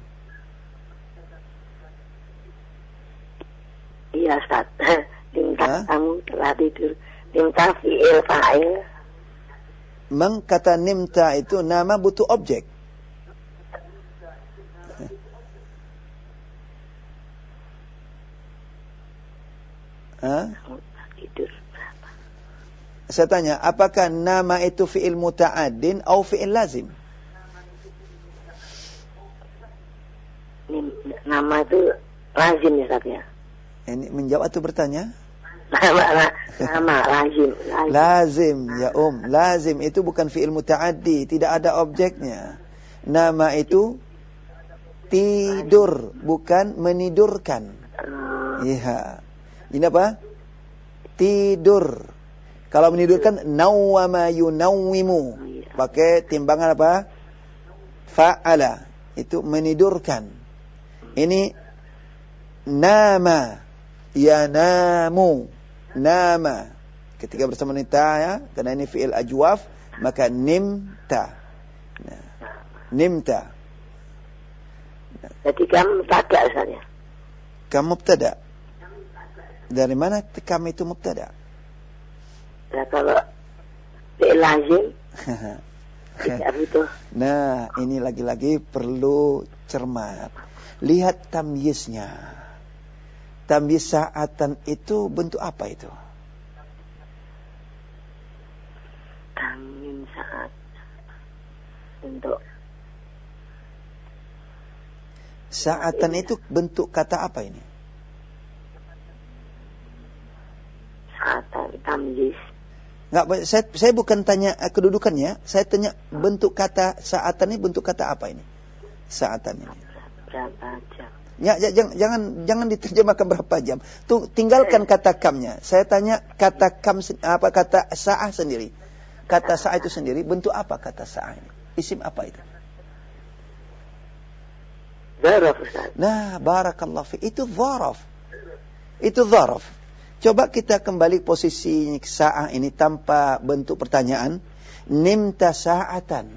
Iya, Ustaz. Nimta kamu telah tidur. Nimta fi'il fa'il. Memang kata nimta itu nama butuh objek. Hah? Tidur. Saya tanya, apakah nama itu fi'il muta'addin atau fi'il lazim? Nama itu lazim ya, Ustaz ya. Ini menjawab atau bertanya? Nama, nama lazim. Lazim, lazim ya um. Lazim itu bukan fi'il muta'addi, tidak ada objeknya. Nama itu tidur, bukan menidurkan. Iya. Ini apa? Tidur. Kalau menidurkan nawwama yunawwimu. Pakai timbangan apa? Fa'ala. Itu menidurkan. Ini nama. Yanamu. Nama. Ketika bersama wanita ya, karena ini fi'il ajwaf, maka nimta. Nah, nimta. Jadi kam mubtada misalnya. Kam mubtada. Dari mana kam itu mubtada? Ya kalau fi'il lazim tidak butuh. Nah, ini lagi-lagi perlu cermat. Lihat tamyiznya. Tamyiz sa'atan itu bentuk apa itu? Tamyiz saat bentuk sa'atan itu bentuk kata apa ini? saatan tamyiz. Enggak, saya saya bukan tanya kedudukannya, saya tanya bentuk kata sa'atan ini bentuk kata apa ini? Sa'atan ini. Berapa jam? Ya, ya, jangan jangan jangan diterjemahkan berapa jam. Tuh, tinggalkan kata kamnya. Saya tanya kata kam apa kata sa'ah sendiri. Kata sa'ah itu sendiri bentuk apa kata sa'ah ini? Isim apa itu? Zaraf Ustaz. Nah, barakallahu fi. Itu dzaraf. Itu dzaraf. Coba kita kembali posisi sa'ah ini tanpa bentuk pertanyaan. Nimta sa'atan.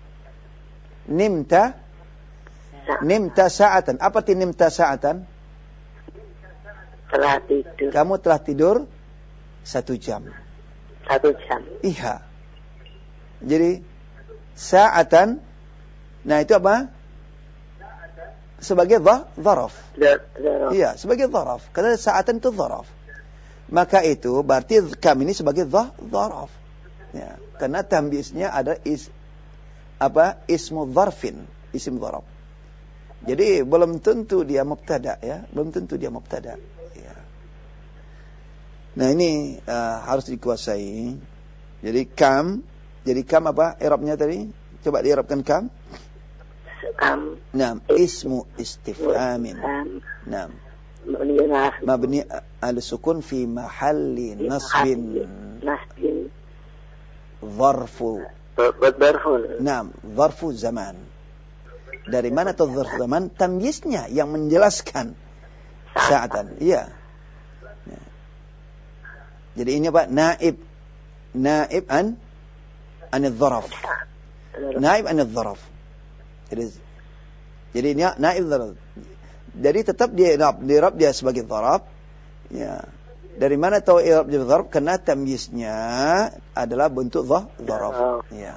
Nimta Nimta sa'atan. Apa arti nimta sa'atan? Telah tidur. Kamu telah tidur satu jam. Satu jam. Iya. Jadi sa'atan. Nah itu apa? Sebagai dzaraf. Iya, sebagai dzaraf. Karena sa'atan itu dzaraf. Maka itu berarti kam ini sebagai dzaraf. Ya, karena tambiznya ada is apa? Ismu dzarfin, isim dzaraf. Jadi belum tentu dia mubtada ya, belum tentu dia mubtada. Ya. Nah ini uh, harus dikuasai. Jadi kam, jadi kam apa? I'rabnya tadi? Coba di'rabkan kam. Kam. Naam, ismu istifhamin. Naam. Mabni al-sukun fi mahalli nasbin. Nasbin. Zarfu. Zarfu. Naam, zarfu zaman. Dari mana tuh zarf zaman? Tamyiznya yang menjelaskan sa'atan. Iya. Ya. Jadi ini apa? Naib. Naib an anil dzaraf. Naib anil dzaraf. Jadi jadi ini naib dzaraf. Jadi tetap dia i'rab dia sebagai dzaraf. Ya. Dari mana tahu i'rab dia dzaraf? Karena tamyiznya adalah bentuk dzaraf. Ya.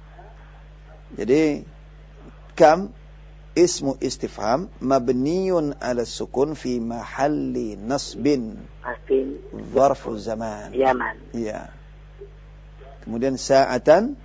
Jadi kam ismu istifham mabniyun ala sukun fi mahalli nasbin Nasbin zarfu zaman. Yaman. Iya. Kemudian sa'atan.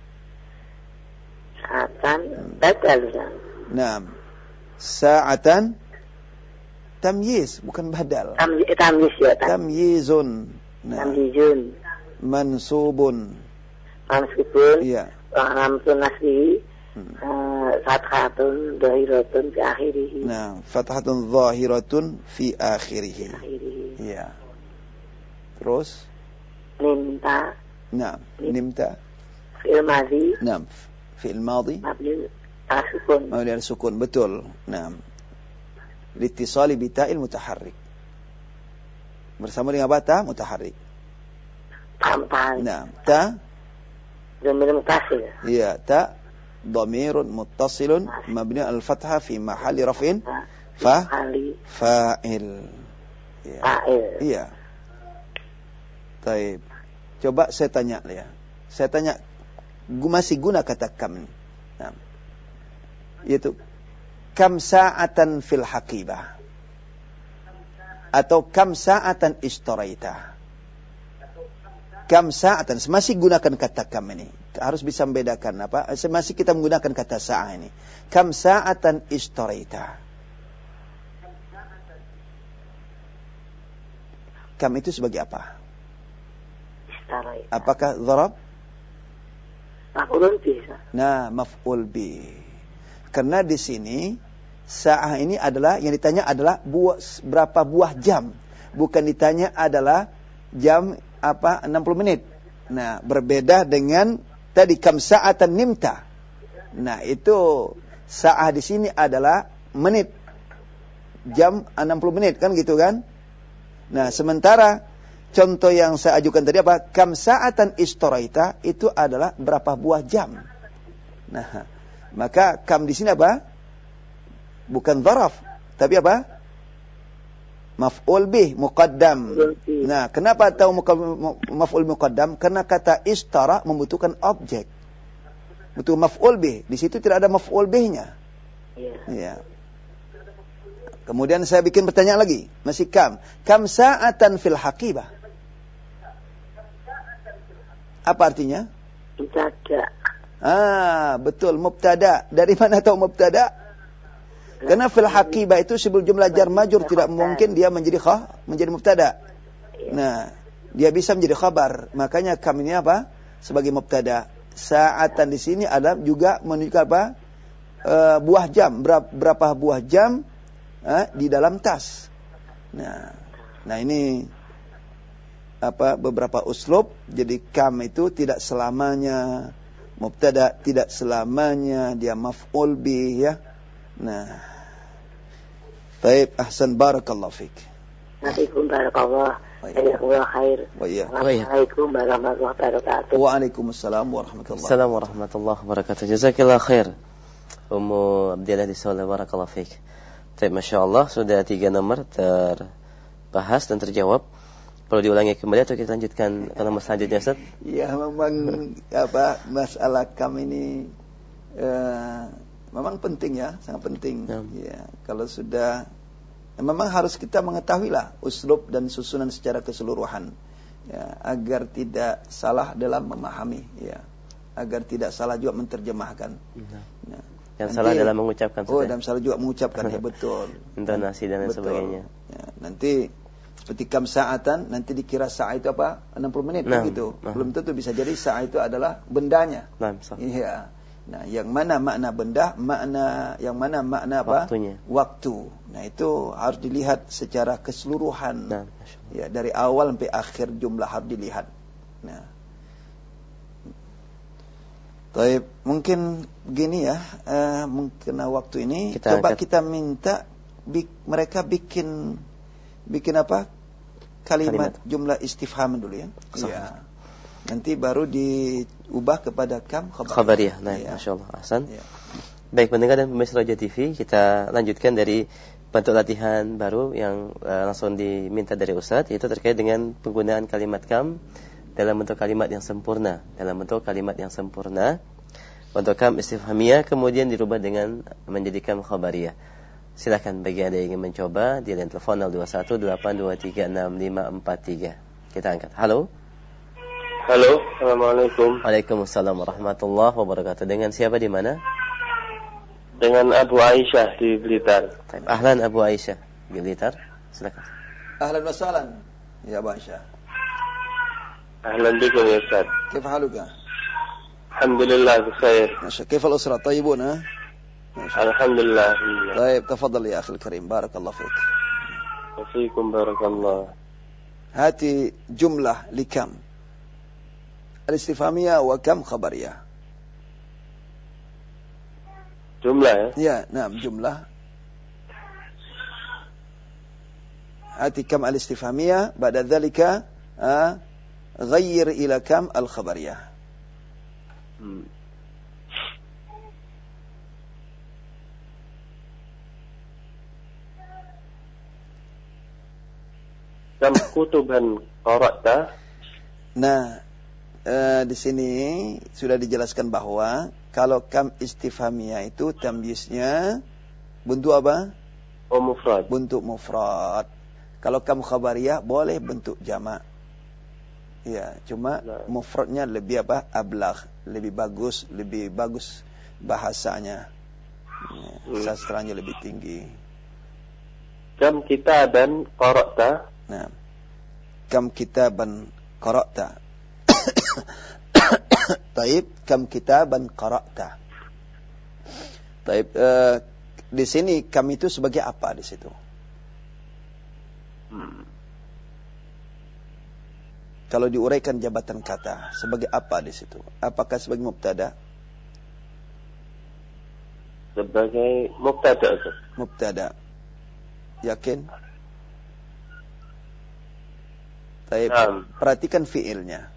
Sa'atan badal. Naam. Sa'atan tamyiz bukan badal. Tamyiz tamyiz ya. Tamyizun. Naam. Tamyizun. Mansubun. Mansubun. Iya. Ramsun nasbi. Uh, fathatun zahiratun fi akhirih. Nah, fathatun zahiratun fi akhirih. Iya. Terus nimta. Nah, nimta. Fi'il madhi. Nah, fi'il madhi. Mabni al-sukun. Mabni al-sukun, betul. Nah. Litisali bita'il mutaharrik. Bersama dengan bata mutaharrik. Tampan. Nah, ta. Dhamir muttasil. Iya, ta. Dhamirun muttasilun mabni al-fathah fi mahalli raf'in fa fa'il. Ya. Fa'il. Iya. Baik. Coba saya tanya ya. Saya tanya masih guna kata kam. Nah. Yaitu kam sa'atan fil haqibah atau kam sa'atan ishtaraita. Kam sa'atan, masih gunakan kata kam ini. Harus bisa membedakan apa? Masih kita menggunakan kata sa'ah ini. Kam sa'atan ishtaraita. Kam itu sebagai apa? Ishtaraita. Apakah dharab? Maf'ul bi. Nah, maf'ul bi. Karena di sini sa'ah ini adalah yang ditanya adalah buah, berapa buah jam. Bukan ditanya adalah jam apa enam puluh menit. Nah, berbeda dengan tadi kam sa'atan nimta. Nah, itu sa'ah di sini adalah menit. Jam enam puluh menit kan gitu kan? Nah, sementara contoh yang saya ajukan tadi apa? Kam sa'atan istaraita itu adalah berapa buah jam. Nah, maka kam di sini apa? Bukan dzaraf, tapi apa? Maf'ul bih muqaddam. Nah, kenapa tahu maf'ul muqaddam? Karena kata istara membutuhkan objek. Butuh maf'ul bih. Di situ tidak ada maf'ul bihnya. Iya. Ya. Kemudian saya bikin pertanyaan lagi, masih kam. Kam sa'atan fil haqibah. Apa artinya? Mubtada. Ah, betul, mubtada. Dari mana tahu mubtada? Karena fil haqibah itu sebelum jumlah jar majrur tidak mungkin dia menjadi kha, menjadi mubtada. Nah, dia bisa menjadi khabar. Makanya kam ini apa? Sebagai mubtada. Sa'atan di sini adalah juga menunjukkan apa? E, buah jam, berapa, berapa buah jam eh, di dalam tas. Nah, nah ini apa? Beberapa uslub. Jadi kam itu tidak selamanya mubtada, tidak selamanya dia maf'ul bih ya. Nah, baik, ahsan, barakallahu fik. Assalamualaikum barakallah. Jazakumullah khair. Waalaikumsalam warahmatullahi wabarakatuh. Waalaikumsalam warahmatullahi Assalamualaikum warahmatullahi wabarakatuh. Jazakallah khair. Ummu Abdillah di Soleh, barakallahu fik. Baik, Masya Allah, sudah tiga nomor terbahas dan terjawab. Perlu diulangi kembali atau kita lanjutkan ke nomor selanjutnya, Ustaz? Ya, memang apa masalah kam ini uh, memang penting ya, sangat penting. Ya, ya kalau sudah ya, memang harus kita mengetahuilah uslub dan susunan secara keseluruhan. Ya, agar tidak salah dalam memahami, ya. Agar tidak salah juga menerjemahkan. Ya. Ya. Yang nanti, salah dalam mengucapkan. Oh, dalam salah juga mengucapkan, ya betul. Intonasi dan lain sebagainya. Ya, nanti seperti kam sa'atan, nanti dikira sa'a itu apa? enam puluh menit nah, begitu. Nah. Belum tentu bisa jadi sa'a itu adalah bendanya. Nah, iya. Nah, yang mana makna benda, makna yang mana makna apa? Waktunya. Waktu. Nah, itu harus dilihat secara keseluruhan. Nah, ya, dari awal sampai akhir jumlah harus dilihat. Nah. Baik, mungkin begini ya, uh, mungkin waktu ini kita coba angkat. Kita minta bik, mereka bikin bikin apa? Kalimat, Kalimat. jumlah istifham dulu ya. Iya. Nanti baru diubah kepada kam khabariyah. Khabariyah. Nah, ya. Masya Allah. Ahsan. Ya. Baik, pendengar dan pemirsa Raja T V, kita lanjutkan dari bentuk latihan baru yang uh, langsung diminta dari Ustaz, yaitu terkait dengan penggunaan kalimat kam dalam bentuk kalimat yang sempurna. Dalam bentuk kalimat yang sempurna, untuk kam istifhamiyah kemudian dirubah dengan menjadi kam khabariyah. Silakan bagi Anda yang ingin mencoba di line telepon nol dua satu delapan dua tiga enam lima empat tiga. Kita angkat. Halo. Halo, Assalamualaikum. Waalaikumsalam warahmatullahi wabarakatuh. Dengan siapa di mana? Dengan Abu Aisyah di Blitar. Ahlan Abu Aisyah di Blitar. Silakan. Ahlan wa sahlan ya Abu Aisyah. Ahlan bikum ya Ustaz. Kif haluka? Alhamdulillah bikhair. Masya. Kif al-usra tayyibun ha? Alhamdulillah. Baik, tafadhal ya akhi al-karim. Barakallahu fik. Wa fiikum barakallah. Hati jumlah likam. Al-istifhamiyah wa kam khabariyah. Jumlah ya? Ya, nah, jumlah. Hati kam al-istifhamiyah, ba'da dhalika ah, ghayyir ila kam al-khabariyah. Hmm. Kam kutuban qara'ta. Nah, uh, di sini sudah dijelaskan bahwa kalau kam istifhamiyah itu tamyiznya bentuk apa? Oh, mufrad. Bentuk mufrad. Kalau kam khabariyah boleh bentuk jamak. Ya, cuma nah. mufradnya lebih apa? Ablagh, lebih bagus, lebih bagus bahasanya. Ya, hmm. Sastranya lebih tinggi. Kam kitaban qara'ta. Nah, kam kitaban qara'ta. Taib, kam kitaban qara'ta. Taib, uh, di sini kam itu sebagai apa di situ? Hmm. Kalau diuraikan jabatan kata, sebagai apa di situ? Apakah sebagai mubtada? Sebagai mubtada. Mubtada. Yakin? Taib. Naam. Perhatikan fiilnya.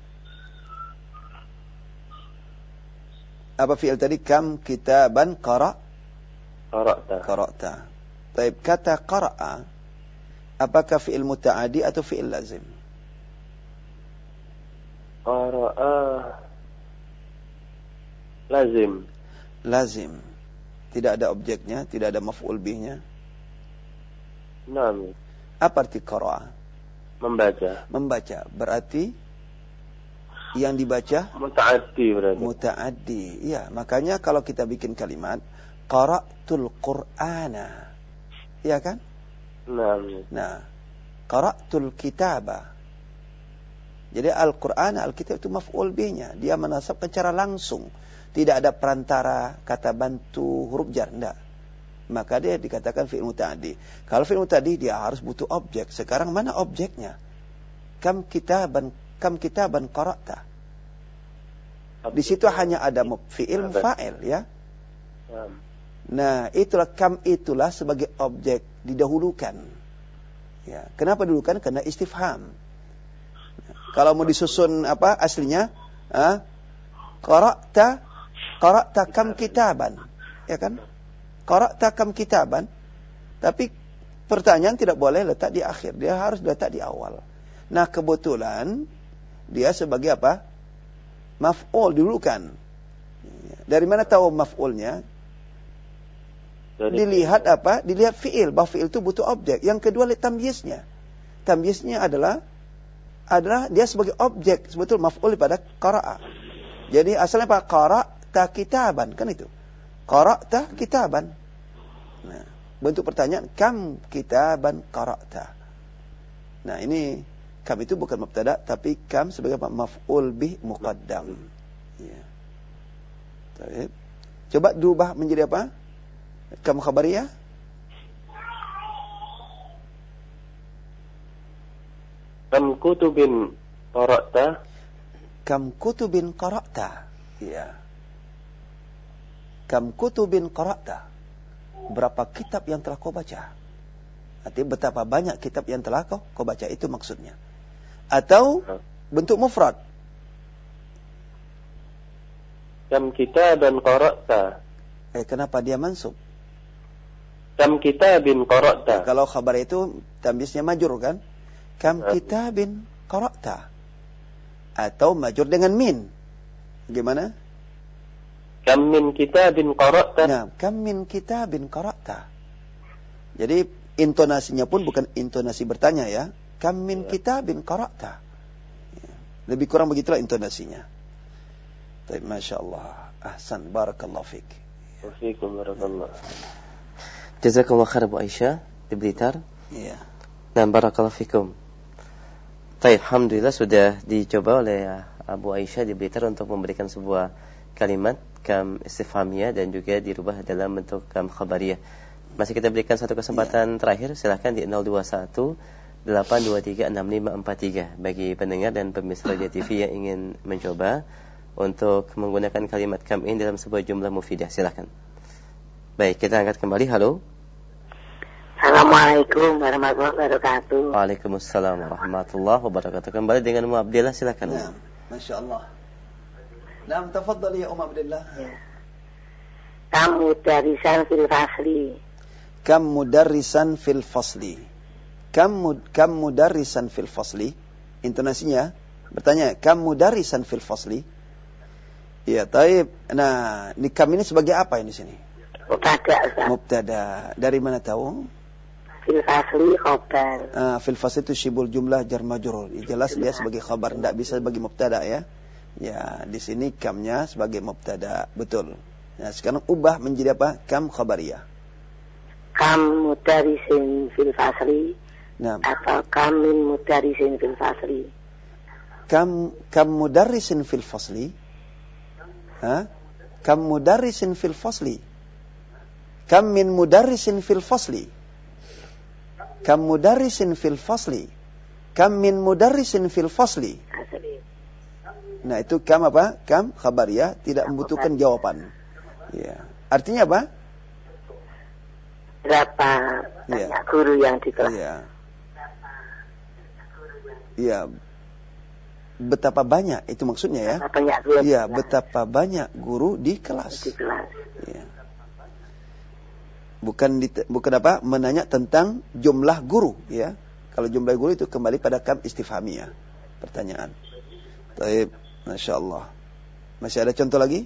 Apa fiil tadi? Kam kitaban qara' Qara'ta. qara'ta. Taib. Kata qara'a, apakah fiil muta'adi atau fiil lazim? Qara'a lazim. Lazim. Tidak ada objeknya, tidak ada maf'ul bihnya. Naam. Apa arti qara'a? Membaca. Membaca. Berarti yang dibaca Muta'addi berarti. muta'addi. Iya, makanya kalau kita bikin kalimat qara'tul Qur'ana. Iya kan? Naam. Nah, qara'tul kitaba. Jadi Al-Qur'an, Al-Kitab itu maf'ul bihnya. Dia menasabkan secara langsung. Tidak ada perantara kata bantu huruf jar, enggak. Maka dia dikatakan fi'il muta'addi. Kalau fi'il muta'addi dia harus butuh objek. Sekarang mana objeknya? Kam kitaban kam kitaban qara'ta. Di situ hanya ada fi'il fa'il ya. Naam. Nah, itulah kam itulah sebagai objek didahulukan. Ya, kenapa didahulukan? Karena istifham. Kalau mau disusun apa aslinya? Ah, qara'ta qara'ta kam kitaban. Ya kan? Qara'ta kam kitaban. Tapi pertanyaan tidak boleh letak di akhir. Dia harus letak di awal. Nah, kebetulan dia sebagai apa? Maf'ul didahulukan. Dari mana tahu maf'ulnya? Dilihat apa? Dilihat fi'il. Bahwa fi'il itu butuh objek. Yang kedua lihat tamyiznya. Tamyiznya adalah adalah dia sebagai objek sebetul maf'ul pada qara'a. Jadi asalnya apa? Qara'ta kitaban, kan itu. Qara'ta kitaban. Nah, bentuk pertanyaan kam kitaban qara'ta. Nah, ini kam itu bukan mubtada tapi kam sebagai apa? Maf'ul bih muqaddam. Ya. Baik. Coba diubah menjadi apa? Kam khabariyah. Kam kutubin qara'ta. Kam kutubin qara'ta. Ya. Kam kutubin qara'ta. Berapa kitab yang telah kau baca? Artinya betapa banyak kitab yang telah kau, kau baca, itu maksudnya. Atau bentuk mufrad. Kam kitaban qara'ta. Eh, kenapa dia mansub? Kam kitabin qara'ta. Nah, kalau khabar itu tamyiznya majrur kan? Kam kitabin qara'ta. Atau majrur dengan min. Gimana? Kam min kitabin qara'ta. Nah, kam min kitabin qara'ta. Jadi intonasinya pun bukan intonasi bertanya ya. Kam min kitabin qara'ta. Lebih kurang begitulah intonasinya. Baik, Masya Allah. Ahsan, barakallahu fiik. Wafikum barakallah. Jazakallah khair Bu Aisyah di Blitar. Iya. Dan barakallahu fikum. Baik, alhamdulillah sudah dicoba oleh Abu Aisyah di Blitar untuk memberikan sebuah kalimat kam istifhamiyah dan juga dirubah dalam bentuk kam khabariyah. Masih kita berikan satu kesempatan ya. Terakhir, silahkan di nol dua satu delapan dua tiga enam lima empat tiga bagi pendengar dan pemirsa Radio T V yang ingin mencoba untuk menggunakan kalimat kam ini dalam sebuah jumlah mufidah. Silahkan. Baik, kita angkat kembali. Halo. Assalamualaikum warahmatullahi wabarakatuh. Waalaikumsalam warahmatullahi wabarakatuh. Kembali dengan Ummu Abdillah, silakan. Nah, Masya Allah. Nah, tafadhali ya Ummu Abdillah. Ya. Kam mudarisan fil fasli. Kam mudarrisan fil fasli. Kam mud, kam mudarrisan fil fasli. Intonasinya bertanya, kam mudarrisan fil fasli. Ya, taib. Nah, di kam ini sebagai apa ini sini? Mubtada. Mubtada. Dari mana tahu? Fil fasli khabar. Ah, fil fasli itu syibul jumlah jar majrur. Jelas dia sebagai khabar, tidak bisa sebagai mubtada ya. Ya, di sini kamnya sebagai mubtada, betul. Nah, sekarang ubah menjadi apa? Kam khabariyah. Kam mudarisin fil fasli. Nah, atau kam min mudarisin fil fasli. Kam kam mudarrisin fil fasli. Ha? Kam mudarrisin fil fasli. Kam min mudarrisin fil fasli. Kam mudarrisin fil fasli. Kam min mudarrisin fil fasli. Asli. Nah, itu kam apa? Kam khabariyah, tidak membutuhkan jawaban. Ya. Artinya apa? Berapa Ya. banyak guru yang di kelas? Ya. ya betapa banyak itu maksudnya ya. Banyak guru. Iya, betapa banyak guru di kelas. Di kelas. Ya. Bukan di, bukan apa? Menanya tentang jumlah guru ya. Kalau jumlah guru itu kembali pada kam istifhamiyah. Pertanyaan. Baik, Masya Allah. Masih ada contoh lagi?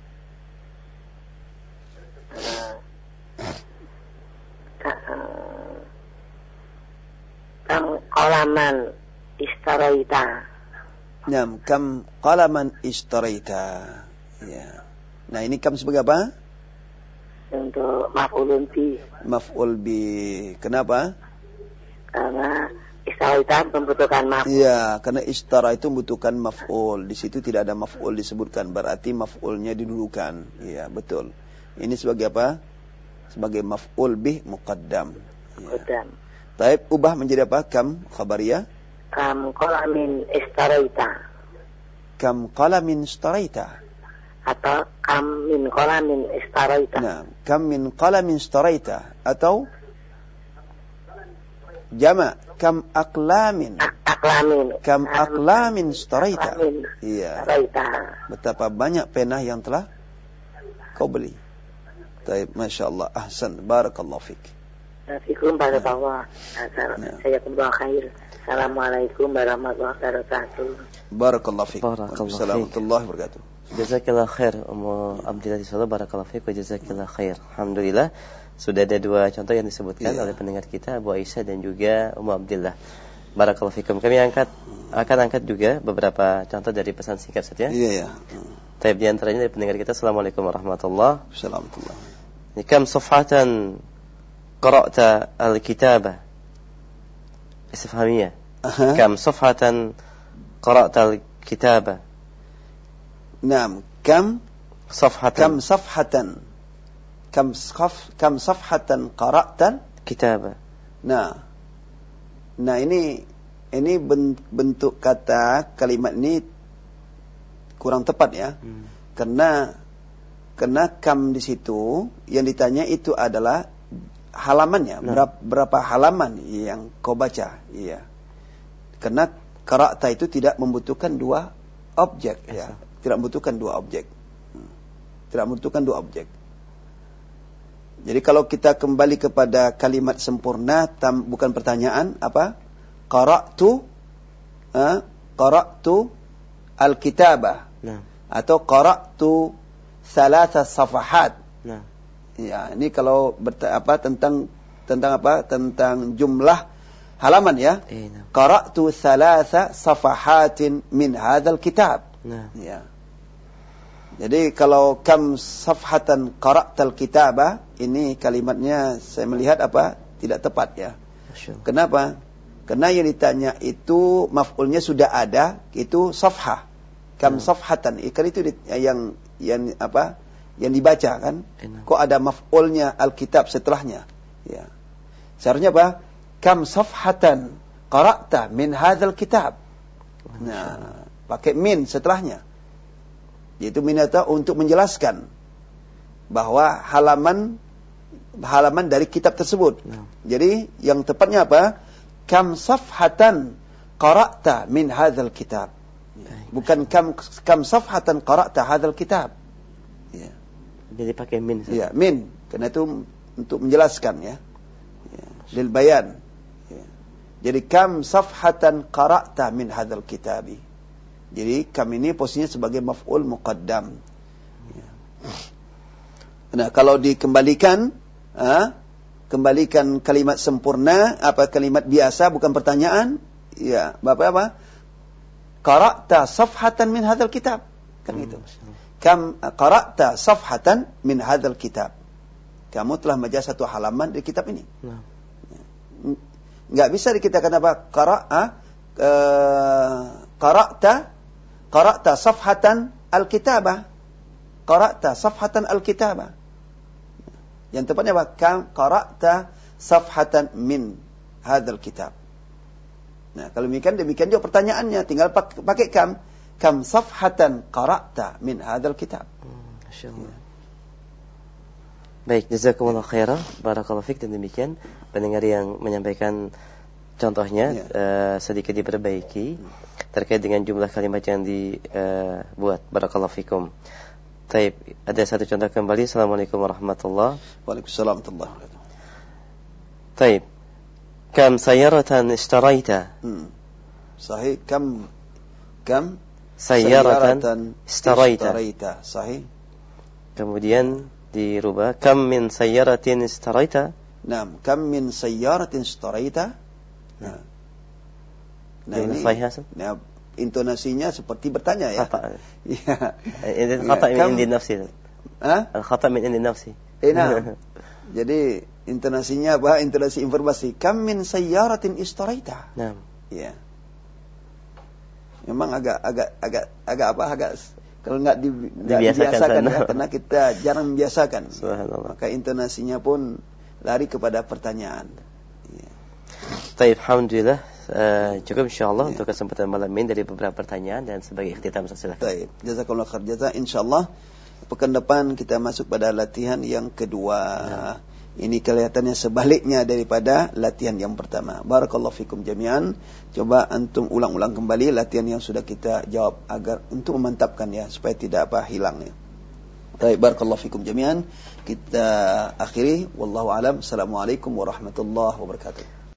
Kam qalaman istaraita. Naam, kam qalaman istaraita. Ya. Nah, ini kam sebagai apa? Untuk maf'ulun bi. Maf'ul bi. Kenapa? Karena istaraita membutuhkan maf'ul. Iya, karena istara itu membutuhkan maf'ul. Di situ tidak ada maf'ul disebutkan, berarti maf'ulnya didulukan. Iya, betul. Ini sebagai apa? Sebagai maf'ul bih muqaddam. Muqaddam. Ya. Taib, ubah menjadi apa? Kam khabariyah. Kam qalamin istaraita. Kam qalamin istaraita. Atau kam min qalamin istaraita. Nah, kam min qalamin istaraita. Atau jama' kam aqlamin. Aqlamin. Kam aqlamin istaraita. Iya. Istaraita. Betapa banyak pena yang telah kau beli. Taib, Masya Allah. Ahsan. Barakallahu fiqh. Assalamualaikum warahmatullahi wabarakatuh. Saya kembali khair. Assalamualaikum warahmatullahi wabarakatuh. Barakallahu fiqh. Barakallahu fiqh. Warahmatullahi wabarakatuh. Jazakallah khair Ummu Abdillah di Solo. Barakallahu fiqh wa jazakallah khair. Alhamdulillah sudah ada dua contoh yang disebutkan yeah. oleh pendengar kita Abu Aisyah dan juga Ummu Abdillah. Barakallahu fikum. Kami angkat akan angkat juga beberapa contoh dari pesan singkat saja. Iya yeah, ya. Yeah. Taib di antaranya dari pendengar kita. Assalamualaikum warahmatullahi wabarakatuh. Kam safhatan qara'ta al-kitabah? Istifhamiyah. Kam safhatan qara'ta al-kitabah? Naam, kam safhatan kam safhatan kam saf kam safhatan qara'ta kitabah. Nah. Nah, ini ini bentuk kata kalimat ini kurang tepat ya. Hmm. Karena karena kam di situ yang ditanya itu adalah halamannya, nah. berapa, berapa halaman yang kau baca, iya. Karena qara'ta itu tidak membutuhkan dua objek ya. Tidak membutuhkan dua objek. Tidak membutuhkan dua objek. Jadi kalau kita kembali kepada kalimat sempurna, tam, bukan pertanyaan, apa? Qara'tu, eh, qara'tu al-kitabah. Nah. Atau qara'tu thalatha safahat. Nah. Ya, ini kalau berta, apa tentang tentang apa? Tentang jumlah halaman ya. Eh, nah. Qara'tu thalatha safahatin min hadzal kitab. Nah. Ya. Jadi kalau kam safhatan qara'tal kitabah, ini kalimatnya saya melihat apa? Tidak tepat ya. Kenapa? Karena yang ditanya itu maf'ulnya sudah ada, itu safhah. Kam hmm. safhatan, ikan itu yang yang apa? Yang dibaca kan? Enak. Kok ada maf'ulnya alkitab setelahnya? Ya. Seharusnya apa? Kam safhatan qara'ta min hadzal kitab. Nah, pakai min setelahnya. Yaitu minata untuk menjelaskan bahwa halaman halaman dari kitab tersebut. Ya. Jadi yang tepatnya apa? Kam safhatan qara'ta min hadzal kitab. Ya. Bukan kam kam safhatan qara'ta hadzal kitab. Ya. Jadi pakai min. Ya, min. Karena itu untuk menjelaskan ya. Ya. Lil bayan. Ya. Jadi kam safhatan qara'ta min hadzal kitabi. Jadi kam ini posisinya sebagai maf'ul muqaddam. Ya. Nah, kalau dikembalikan, ah, kembalikan kalimat sempurna, apa kalimat biasa bukan pertanyaan, ya, Bapak apa? Qara'ta safhatan min hadzal kitab. Kan hmm, gitu. Kam qara'ta safhatan min hadzal kitab. Kamu telah membaca satu halaman di kitab ini. Nah. Enggak bisa dikatakan apa? Qara'a uh, qara'ta Qara'ta safhatan al-kitabah. Qara'ta safhatan al-kitabah. Yang tepatnya apa? Kam qara'ta safhatan min hadzal kitab. Nah, kalau demikian demikian juga pertanyaannya, tinggal pakai kam. Kam safhatan qara'ta min hadzal kitab. Masyaallah. Baik, jazakumullah khairan. Barakallahu fiik. Dan demikian pendengar yang menyampaikan contohnya Ya. uh, sedikit diperbaiki terkait dengan jumlah kalimat yang dibuat. Uh, Barakallahu fikum. Taib, ada satu contoh kembali. Assalamualaikum warahmatullahi wabarakatuh. Waalaikumsalam warahmatullahi wabarakatuh. Taib. Kam sayyaratan ishtaraita? Hmm. Sahih. Kam kam sayyaratan ishtaraita. ishtaraita. Sahih. Kemudian dirubah, kam min sayyaratin ishtaraita? Naam, kam min sayyaratin ishtaraita? Nah. Nah, ini sahih, nah, intonasinya seperti bertanya ya. Khata. Iya. Ini khata min indi nafsi. Hah? Al-khata min indi nafsi. Eh, nah. Jadi intonasinya apa? Intonasi informasi. Kam min sayyaratin ishtaraita? Naam. Iya. Memang agak agak agak agak apa? Agak kalau nggak di, dibiasakan ya, karena kita jarang membiasakan. Subhanallah. Maka intonasinya pun lari kepada pertanyaan. Ya. Baik, alhamdulillah uh, cukup insyaallah ya. Untuk kesempatan malam ini dari beberapa pertanyaan dan sebagai ikhtitam silakan. Baik, jazakallahu khair jaza. Insyaallah pekan depan kita masuk pada latihan yang kedua. Ya. Ini kelihatannya sebaliknya daripada latihan yang pertama. Barakallahu fikum jami'an. Coba antum ulang-ulang kembali latihan yang sudah kita jawab agar untuk memantapkan ya supaya tidak apa hilangnya. Baik, barakallahu fikum jami'an. Kita akhiri wallahu alam. Assalamualaikum warahmatullahi wabarakatuh.